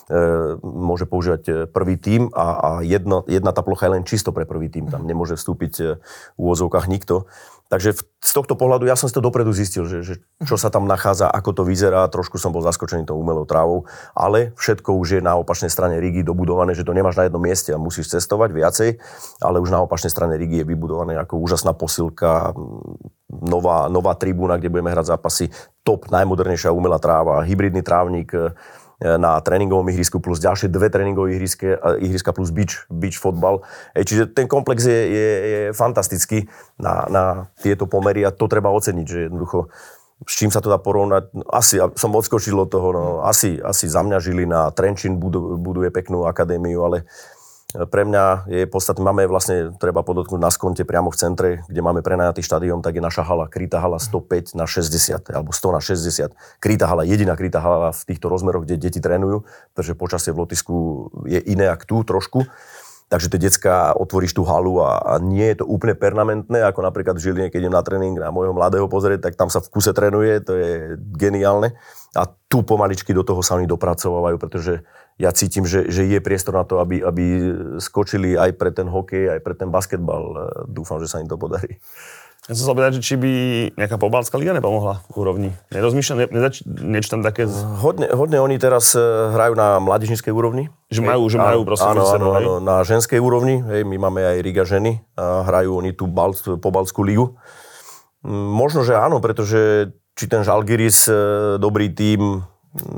prvý tím a jedna tá plocha je len čisto pre prvý tím, tam nemôže vstúpiť v úvodzovkách nikto. Takže z tohto pohľadu ja som si to dopredu zistil, že čo sa tam nachádza, ako to vyzerá, trošku som bol zaskočený tou umelou trávou, ale všetko už je na opačnej strane Rígy dobudované, že to nemáš na jednom mieste a musíš cestovať viacej, ale už na opačnej strane Rígy je vybudované ako úžasná posilka, nová tribúna, kde budeme hrať zápasy, top, najmodernejšia umelá tráva, hybridný trávnik na tréningovom ihrisku plus ďalšie 2 tréningové ihriska plus beach fotbal. Čiže ten komplex je fantastický na tieto pomery a to treba oceniť, že jednoducho s čím sa to dá porovnať. Asi som odskočil od toho, no, asi za mňa Žilina, Trenčín buduje peknú akadémiu, ale pre mňa je podstatné, máme vlastne, treba podotknúť na Skonte priamo v centre, kde máme prenajatý štadión, tak je naša hala, krytá hala 105 na 60, alebo 100 na 60. Krytá hala, jediná krytá hala v týchto rozmeroch, kde deti trénujú, pretože počasie v Lotyšsku je iné ako tu trošku. Takže tie decká, otvoríš tú halu a nie je to úplne permanentné, ako napríklad v Žiline, keď idem na tréning na môjho mladého pozrieť, tak tam sa v kuse trénuje, to je geniálne. A tu pomaličky do toho sa oni dopracovávajú, pretože ja cítim, že je priestor na to, aby skočili aj pre ten hokej, aj pre ten basketbal. Dúfam, že sa im to podarí. Ja som sa opýtať, že či by nejaká pobaltská liga nepomohla v úrovni. Nerozmýšľam, niečo tam také... Hodne oni teraz hrajú na mládežníckej úrovni. Že majú proste... Áno, na ženskej úrovni. Hej, my máme aj Riga ženy a hrajú oni tú pobaltskú ligu. Možno, že áno, pretože či ten Žalgiris, dobrý tím,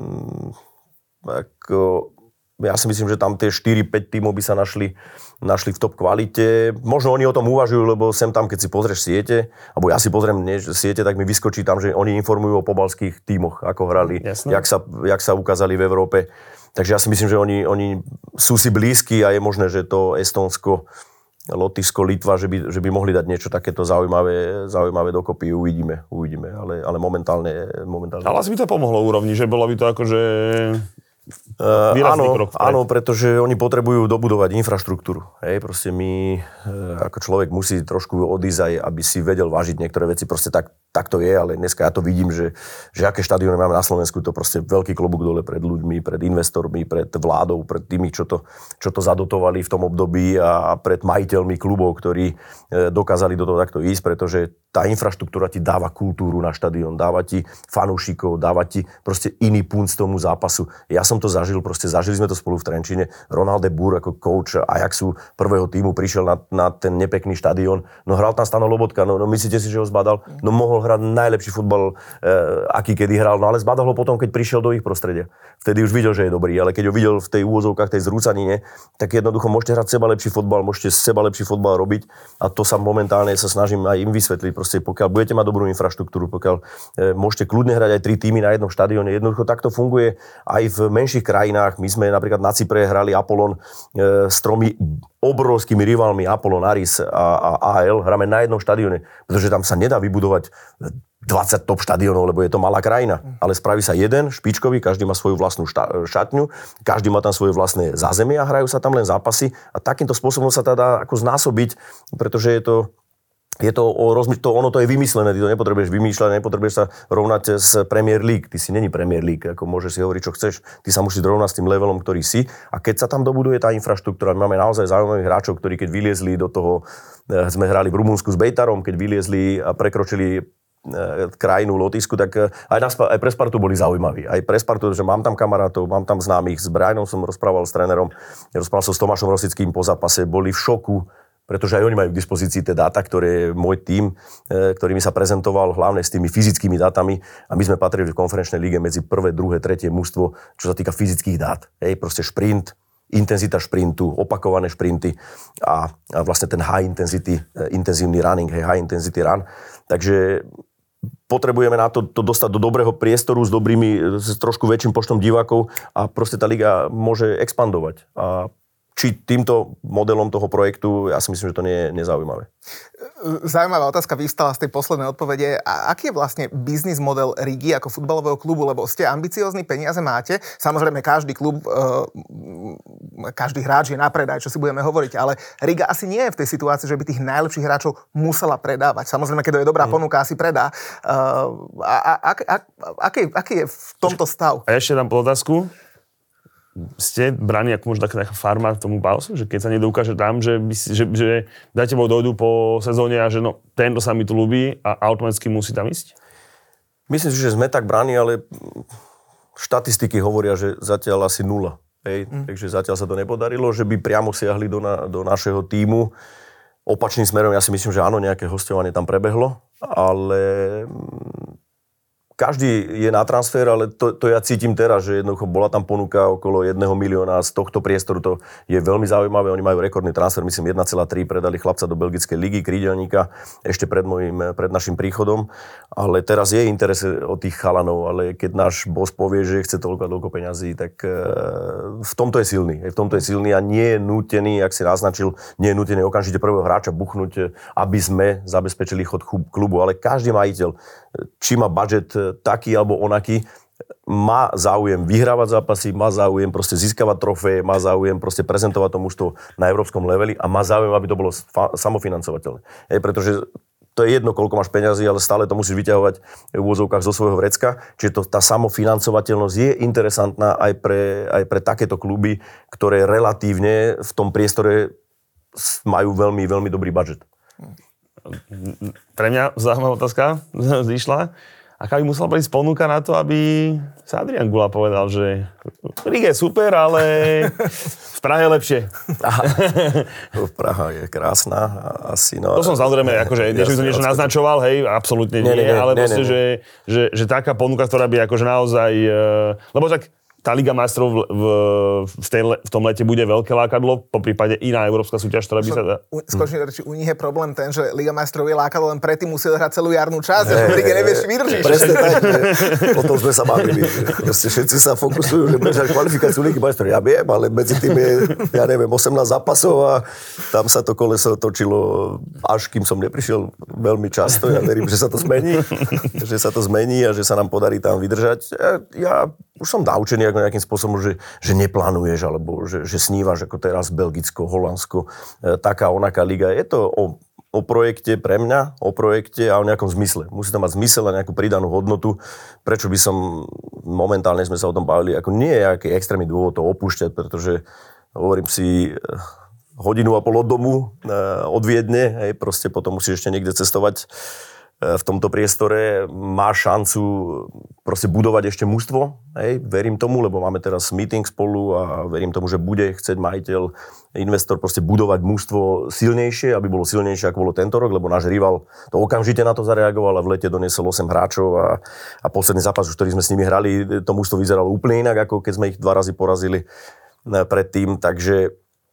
ja si myslím, že tam tie 4-5 tímov by sa našli v top kvalite. Možno oni o tom uvažujú, lebo sem tam, keď si pozrieš siete, alebo ja si pozriem siete, tak mi vyskočí tam, že oni informujú o pobalských tímoch, ako hrali, jak sa ukázali v Európe. Takže ja si myslím, že oni sú si blízki a je možné, že to Estónsko, Lotyšsko, Litva, že by mohli dať niečo takéto zaujímavé dokopy. Uvidíme. Ale momentálne... Ale asi by to pomohlo úrovni, že bolo by to akože... Áno, pretože oni potrebujú dobudovať infraštruktúru. Hej, proste my, ako človek musí trošku odísť aj, aby si vedel vážiť niektoré veci. Proste tak to je, ale dneska ja to vidím, že aké štadióny máme na Slovensku, to proste veľký klobúk dole pred ľuďmi, pred investormi, pred vládou, pred tými, čo to zadotovali v tom období a pred majiteľmi klubov, ktorí dokázali do toho takto ísť, pretože tá infraštruktúra ti dáva kultúru na štadión, dáva ti fanúšikov, dáva ti proste iný punc tomu zápasu. Ja som to zažili sme to spolu v Trenčíne. Ronald de Boer ako coach Ajaxu prvého tímu prišiel na ten nepekný štadión. No hral tam Stano Lobotka, no myslíte si, že ho zbadal? No mohol hrať najlepší futbal, aký kedy hral, no ale zbadal ho potom, keď prišiel do ich prostredia. Vtedy už videl, že je dobrý, ale keď ho videl v tej úvozovkách, tej zrúcanine, tak jednoducho môžete hrať seba lepší futbal, môžete seba lepší futbal robiť a to sa momentálne sa snažím aj im vysvetliť. Proste pokiaľ budete mať dobrú infraštruktúru, pokiaľ môžete kľudne hrať aj 3 tímy na jednom štadióne, jednoducho takto funguje aj v menších krajinách. My sme napríklad na Cypre hrali Apollon s 3 obrovskými rivalmi, Apollon, Aris a AL, hráme na jednom štadióne, pretože tam sa nedá vybudovať 20 top štadiónov, lebo je to malá krajina. Ale spraví sa jeden špičkový, každý má svoju vlastnú šatňu, každý má tam svoje vlastné zázemie a hrajú sa tam len zápasy a takýmto spôsobom sa teda ako znásobiť, pretože je to je to ono to je vymyslené, ty to nepotrebuješ vymýšľať, nepotrebuješ sa rovnať s Premier League. Ty si není Premier League, ako môžeš si hovoriť, čo chceš. Ty sa musíš rovnať s tým levelom, ktorý si. A keď sa tam dobuduje tá infraštruktúra, my máme naozaj zaujímavých hráčov, ktorí keď vyliezli do toho, sme hrali v Rumunsku s Bejtarom, keď vyliezli a prekročili krajinu Lotyšsku, tak aj pre Spartu boli zaujímaví. Aj pre Spartu, že mám tam kamarátov, mám tam známych, s Brianom som rozprával s trénerom, rozprával som s Tomášom Rosickým po zápase, boli v šoku, pretože aj oni majú k dispozícii tie dáta, ktoré môj tím, ktorými sa prezentoval, hlavne s tými fyzickými dátami, a my sme patrili v konferenčnej lige medzi prvé, druhé, tretie mužstvo, čo sa týka fyzických dát. Proste šprint, intenzita šprintu, opakované šprinty a vlastne ten high intensity, intenzívny running, high intensity run. Takže potrebujeme na to dostať do dobrého priestoru s trošku väčším počtom divákov a proste tá liga môže expandovať. A či týmto modelom toho projektu, ja si myslím, že to nie je nezaujímavé. Zaujímavá otázka vyvstala z tej poslednej odpovede. A aký je vlastne biznis model Rigy ako futbalového klubu? Lebo ste ambiciózni, peniaze máte. Samozrejme, každý klub, každý hráč je na predaj, čo si budeme hovoriť. Ale Riga asi nie je v tej situácii, že by tých najlepších hráčov musela predávať. Samozrejme, keď je dobrá ponuka, asi predá. Aký je v tomto stav? A ešte dám otázku. Ste braní ako možno taká farma tomu Pausu? Že keď sa nedoukáže tam, že za tebou dojdú po sezóne a že no, tento sa mi tu ľúbi a automaticky musí tam ísť? Myslím si, že sme tak braní, ale štatistiky hovoria, že zatiaľ asi 0. Takže zatiaľ sa to nepodarilo, že by priamo siahli do našeho tímu. Opačným smerom ja si myslím, že áno, nejaké hosťovanie tam prebehlo, ale každý je na transfer, ale to ja cítim teraz, že jednoducho bola tam ponuka okolo 1 milióna z tohto priestoru. To je veľmi zaujímavé. Oni majú rekordný transfer, myslím 1,3, predali chlapca do belgickej ligy, krídelníka, ešte pred našim príchodom. Ale teraz je interes od tých chalanov, ale keď náš boss povie, že chce toľko peňazí, tak v tomto je silný. V tomto je silný a nie je nútený, jak si naznačil, nie je nútený okamžite prvého hráča buchnúť, aby sme zabezpečili chod klubu. Ale každý majiteľ, či má budget taký alebo onaký, má záujem vyhrávať zápasy, má záujem proste získavať trofeje, má záujem proste prezentovať to mužstvo na európskom leveli a má záujem, aby to bolo samofinancovateľné. Pretože to je jedno, koľko máš peňazí, ale stále to musíš vyťahovať v úvodzovkách zo svojho vrecka. Čiže tá samofinancovateľnosť je interesantná aj pre takéto kluby, ktoré relatívne v tom priestore majú veľmi, veľmi dobrý budget. Pre mňa zaujímavá otázka zišla. Aká by musela byť ponuka na to, aby sa Adrian Gula povedal, že Riga je super, ale v Prahe je lepšie. Praha je krásna. Asi, no, to som samozrejme, akože niečo naznačoval, hej, absolútne nie, ale proste, že taká ponuka, ktorá by akože naozaj, lebo tak tá Liga majstrov v tom lete bude veľké lákadlo, po prípade iná európska súťaž, ktorá by sa dá. Skočne reči, u nich je problém ten, že Liga majstrov je lákadlo, len predtým musel hrať celú jarnú časť, a v Lige nevieš, vydržíš. Presne tak, o tom sme sa bavili. Proste všetci sa fokusujú, že budeš hrať kvalifikáciu Ligy majstrov. Ja viem, ale medzi tým je, ja neviem, 18 zápasov a tam sa to koleso točilo, až kým som neprišiel veľmi často. Ja verím, že sa to zmení, a že sa nám podarí tam vydržať. Ja už som naučený ako nejakým spôsobom, že neplánuješ, alebo že snívaš ako teraz Belgicko, Holandsko, taká onaká liga. Je to o projekte pre mňa, o projekte a o nejakom zmysle. Musí to mať zmysel a nejakú pridanú hodnotu. Prečo by som, momentálne sme sa o tom bavili, ako nie je nejaký extrémny dôvod to opúšťať, pretože hovorím si, hodinu a pol od domu, od Viedne, proste potom musíš ešte niekde cestovať v tomto priestore, má šancu proste budovať ešte mužstvo. Verím tomu, lebo máme teraz meeting spolu a verím tomu, že bude chcieť majiteľ, investor proste budovať mužstvo silnejšie, aby bolo silnejšie, ako bolo tento rok, lebo náš rival to okamžite na to zareagoval a v lete doniesol 8 hráčov a posledný zápas, ktorý sme s nimi hrali, to mužstvo vyzeralo úplne inak, ako keď sme ich 2 razy porazili predtým, takže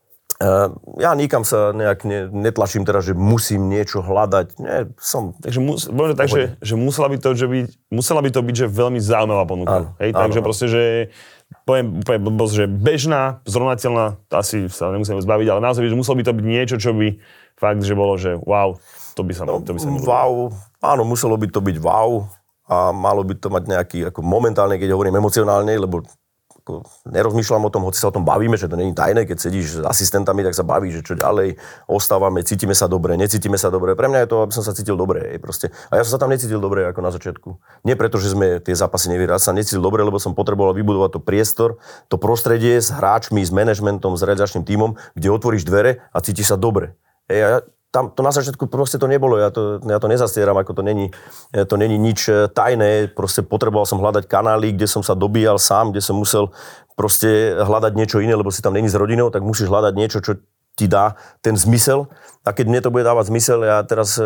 ja nikam sa nejak netlačím teraz, že musím niečo hľadať. Nie, Takže musela by to byť že veľmi zaujímavá ponuka. Takže proste, že poviem blbosť, že bežná, zrovnateľná, asi sa nemusíme zbaviť, ale naozaj, že muselo by to byť niečo, čo by fakt, že bolo, že wow, to by sa wow, áno, muselo by to byť wow a malo by to mať nejaký, ako momentálne, keď hovorím emocionálne, lebo ako nerozmýšľam o tom, hoci sa o tom bavíme, že to nie je tajné, keď sedíš s asistentami, tak sa bavíš, že čo ďalej, ostávame, cítime sa dobre, necítime sa dobre. Pre mňa je to, aby som sa cítil dobre, proste. A ja som sa tam necítil dobre ako na začiatku. Nie preto, že sme tie zápasy nevyhrali, ja sa necítil dobre, lebo som potreboval vybudovať to priestor, to prostredie s hráčmi, s manažmentom, s realizačným tímom, kde otvoríš dvere a cítiš sa dobre. Tam to na začiatku proste to nebolo, ja to nezastieram, ako to není nič tajné, proste potreboval som hľadať kanály, kde som sa dobíjal sám, kde som musel proste hľadať niečo iné, lebo si tam není s rodinou, tak musíš hľadať niečo, čo ti dá ten zmysel. A keď mne to bude dávať zmysel, ja teraz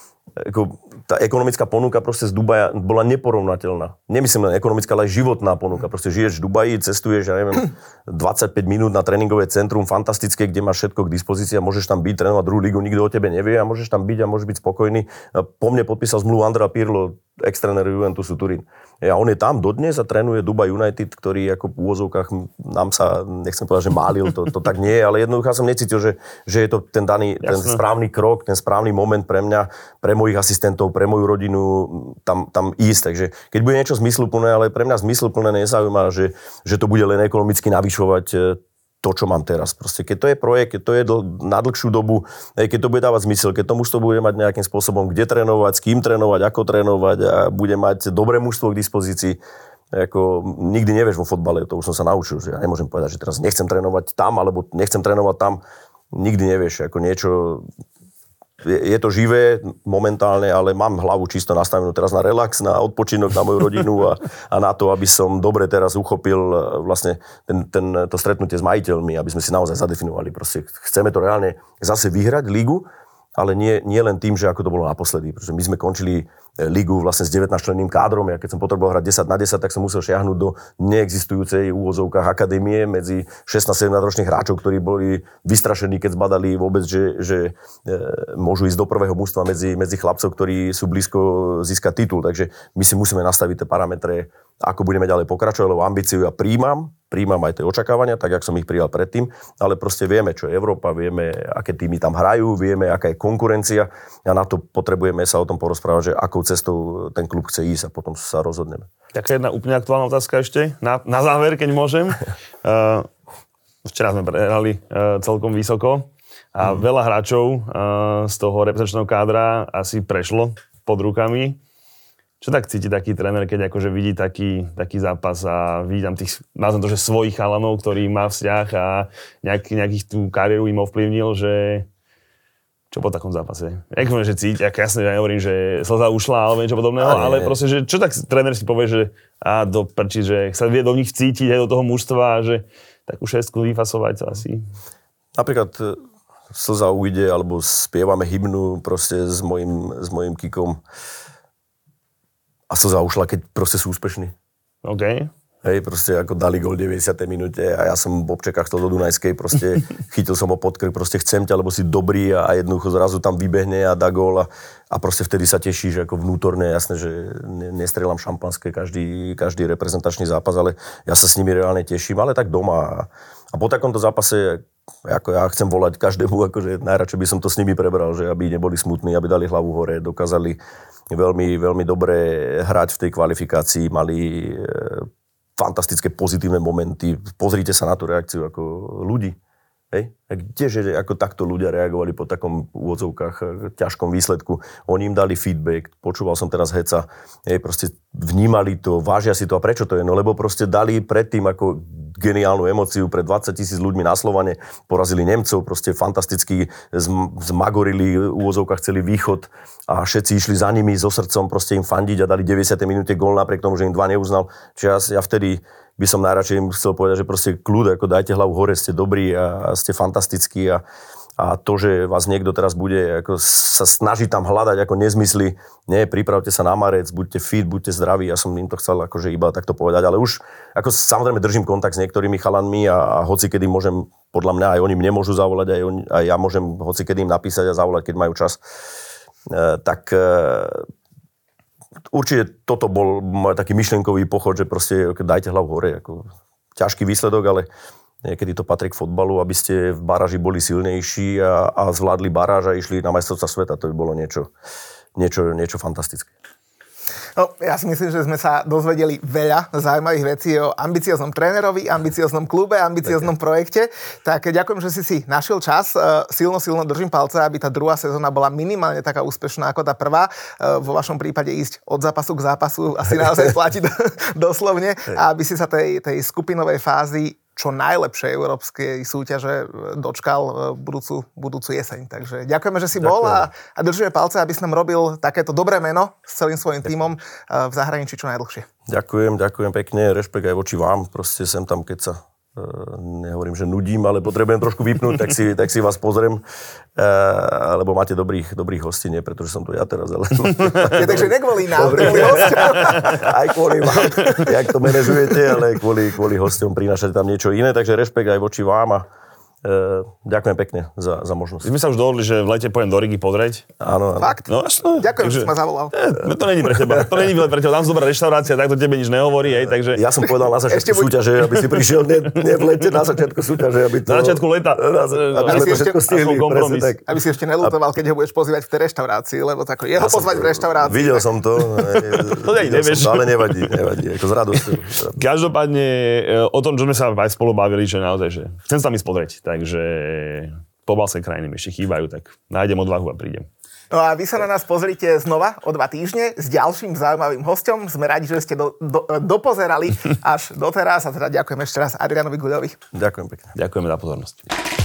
tá ekonomická ponuka proste z Dubaja bola neporovnateľná. Nemyslím len ekonomická, ale aj životná ponuka. Proste žiješ v Dubaji, cestuješ, ja neviem, 25 minút na tréningové centrum fantastické, kde máš všetko k dispozícii a môžeš tam byť, trénovať druhú ligu, nikto o tebe nevie a môžeš tam byť a môžeš byť spokojný. Po mne podpísal zmluvu Andrea Pirlo, ex-tréner Juventusu Turín. A on je tam dodnes a trénuje Dubai United, ktorý ako v úvozovkách nám sa, nechcem povedať, že málil, to tak nie je, ale jednoducho som necítil, že je to ten daný, ten správny krok, ten správny moment pre mňa, pre mojich asistentov, pre moju rodinu tam ísť. Takže keď bude niečo zmysluplné, ale pre mňa zmysluplné nezaujíma, že to bude len ekonomicky navyšovať to, čo mám teraz. Proste, keď to je projekt, keď to je na dlhšiu dobu, keď to bude dávať zmysel, keď to mužstvo bude mať nejakým spôsobom kde trénovať, s kým trénovať, ako trénovať a bude mať dobré mužstvo k dispozícii, ako nikdy nevieš vo fotbale, to už som sa naučil, že ja nemôžem povedať, že teraz nechcem trénovať tam, alebo nechcem trénovať tam. Nikdy nevieš, ako niečo. Je to živé momentálne, ale mám hlavu čisto nastavenú teraz na relax, na odpočinok, na moju rodinu a na to, aby som dobre teraz uchopil vlastne to stretnutie s majiteľmi, aby sme si naozaj zadefinovali. Proste chceme to reálne zase vyhrať ligu, ale nie len tým, že ako to bolo naposledy. Pretože my sme končili ligu vlastne s 19-členným kádrom. Ja keď som potreboval hrať 10-10, tak som musel šiahnuť do neexistujúcej úvozovkách akadémie medzi 16-17 ročných hráčov, ktorí boli vystrašení, keď zbadali vôbec, že môžu ísť do prvého mužstva medzi chlapcov, ktorí sú blízko získať titul. Takže my si musíme nastaviť tie parametre, ako budeme ďalej pokračovať, lebo ambíciu ja príjmam aj tie očakávania, tak, jak som ich prijal predtým, ale proste vieme, čo je Európa, vieme, aké týmy tam hrajú, vieme, aká je konkurencia a na to potrebujeme sa o tom porozprávať, že akou cestou ten klub chce ísť a potom sa rozhodneme. Taká jedna úplne aktuálna otázka ešte, na záver, keď môžem. Včera sme prehrali celkom vysoko a veľa hráčov z toho reprezentačného kádra asi prešlo pod rukami. Čo tak cíti taký tréner, keď akože vidí taký zápas a vidí tam tých, nazvem to, že svojich chalanov, ktorý má vzťah a nejakých tú kariéru im ovplyvnil, že čo po takom zápase? Jak môžem, že cíti, ako jasne, ja nehovorím, že slza ušla alebo niečo podobného, ale proste, že čo tak tréner si povie, že do prči, že sa vie do nich cítiť aj do toho mužstva a že takú šestku vyfasovať to asi. Napríklad slza ujde, alebo spievame hymnu proste s mojím kikom. A slza ušla, keď proste sú úspešní. OK. Hej, proste ako dali gól v 90. minúte a ja som v občekách chcel do Dunajskej, proste chytil som ho pod krk, proste chcem ťa, lebo si dobrý a jednoducho zrazu tam vybehne a dá gól a proste vtedy sa tešíš ako vnútorne, jasné, že nestrieľam šampanské každý reprezentačný zápas, ale ja sa s nimi reálne teším, ale tak doma. A po takomto zápase, ako ja chcem volať každému, akože najradšej by som to s nimi prebral, že aby neboli smutní, aby dali hlavu hore, dokázali veľmi, veľmi dobre hrať v tej kvalifikácii, mali fantastické pozitívne momenty. Pozrite sa na tú reakciu ako ľudí. Hej? A kdeže ako takto ľudia reagovali po takom úvodzovkách ťažkom výsledku. Oni im dali feedback, počúval som teraz Heca, proste vnímali to, vážia si to. A prečo to je? No lebo proste dali predtým ako geniálnu emóciu pred 20 000 ľuďmi na Slovane, porazili Nemcov, proste fantasticky zmagorili v úvozovkách celý východ a všetci išli za nimi so srdcom proste im fandiť a dali 90. minúte gól napriek tomu, že im 2 neuznal. Čiže ja vtedy by som najradšej im chcel povedať, že proste kľud, ako dajte hlavu hore, ste dobrí a ste fantastickí a to, že vás niekto teraz bude ako sa snaží tam hľadať ako nezmysly, nie, pripravte sa na marec, buďte fit, buďte zdraví, ja som im to chcel akože iba takto povedať, ale už ako samozrejme držím kontakt s niektorými chalanmi a hocikedy môžem, podľa mňa aj oni mne môžu zavolať, aj ja môžem hocikedy im napísať a zavolať, keď majú čas. Určite toto bol môj taký myšlienkový pochod, že proste dajte hlavu hore, ako ťažký výsledok, ale niekedy to patrí k fotbalu, aby ste v baráži boli silnejší a zvládli baráž a išli na majstrovstvá sveta. To by bolo niečo fantastické. No, ja si myslím, že sme sa dozvedeli veľa zaujímavých vecí o ambicioznom trénerovi, ambicioznom klube, ambicioznom projekte. Tak ďakujem, že si našiel čas. Silno držím palce, aby tá druhá sezóna bola minimálne taká úspešná ako tá prvá. Vo vašom prípade ísť od zápasu k zápasu asi naozaj platí doslovne. A aby si sa tej skupinovej fázy čo najlepšej európskej súťaže dočkal budúcu jeseň. Takže ďakujeme, že si bol a držíme palce, aby si nám robil takéto dobré meno s celým svojím tímom v zahraničí čo najdlhšie. Ďakujem pekne, rešpekt aj voči vám. Proste sem tam, keď sa nehovorím, že nudím, ale potrebujem trošku vypnúť, tak si vás pozriem, lebo máte dobrých hostí, nie pretože som to ja teraz, ale... Takže nekvôli nám, kvôli hosťom. Aj kvôli vám, jak to manažujete, ale kvôli hosťom prinášate tam niečo iné, takže rešpekt aj voči vám a ďakujem pekne za možnosť. My sa už dohodli, že v lete pojem do Rigy pozrieť. Áno. Fakt? No, ďakujem, že si ma zavolal. To není pre teba. To není pre teba. Tam sú dobrá reštaurácia, tak to tebe nič nehovorí. Takže... Ja som povedal na začiatku súťaže, aby si prišiel nie v lete, na začiatku súťaže, aby to... Na začiatku leta. Aby sme to všetko stihli. Kompromis. Aby si ešte nelutoval, keď ho budeš pozývať v tej reštaurácii, lebo tako jeho pozvať v reštaurácii. Videl som to. To nevieš. Ale nevadí. Ako s radosťou. Každopádne o tom, čo sme sa aj spolu bavili, že naozaj, že chcem sa mi pozrieť, takže pobalské krajiny mi ešte chýbajú, tak nájdem odvahu a prídem. No a vy sa na nás pozrite znova o 2 týždne s ďalším zaujímavým hosťom. Sme radi, že ste dopozerali až doteraz a teda ďakujem ešte raz Adrianovi Guľovi. Ďakujem pekne. Ďakujeme za pozornosť.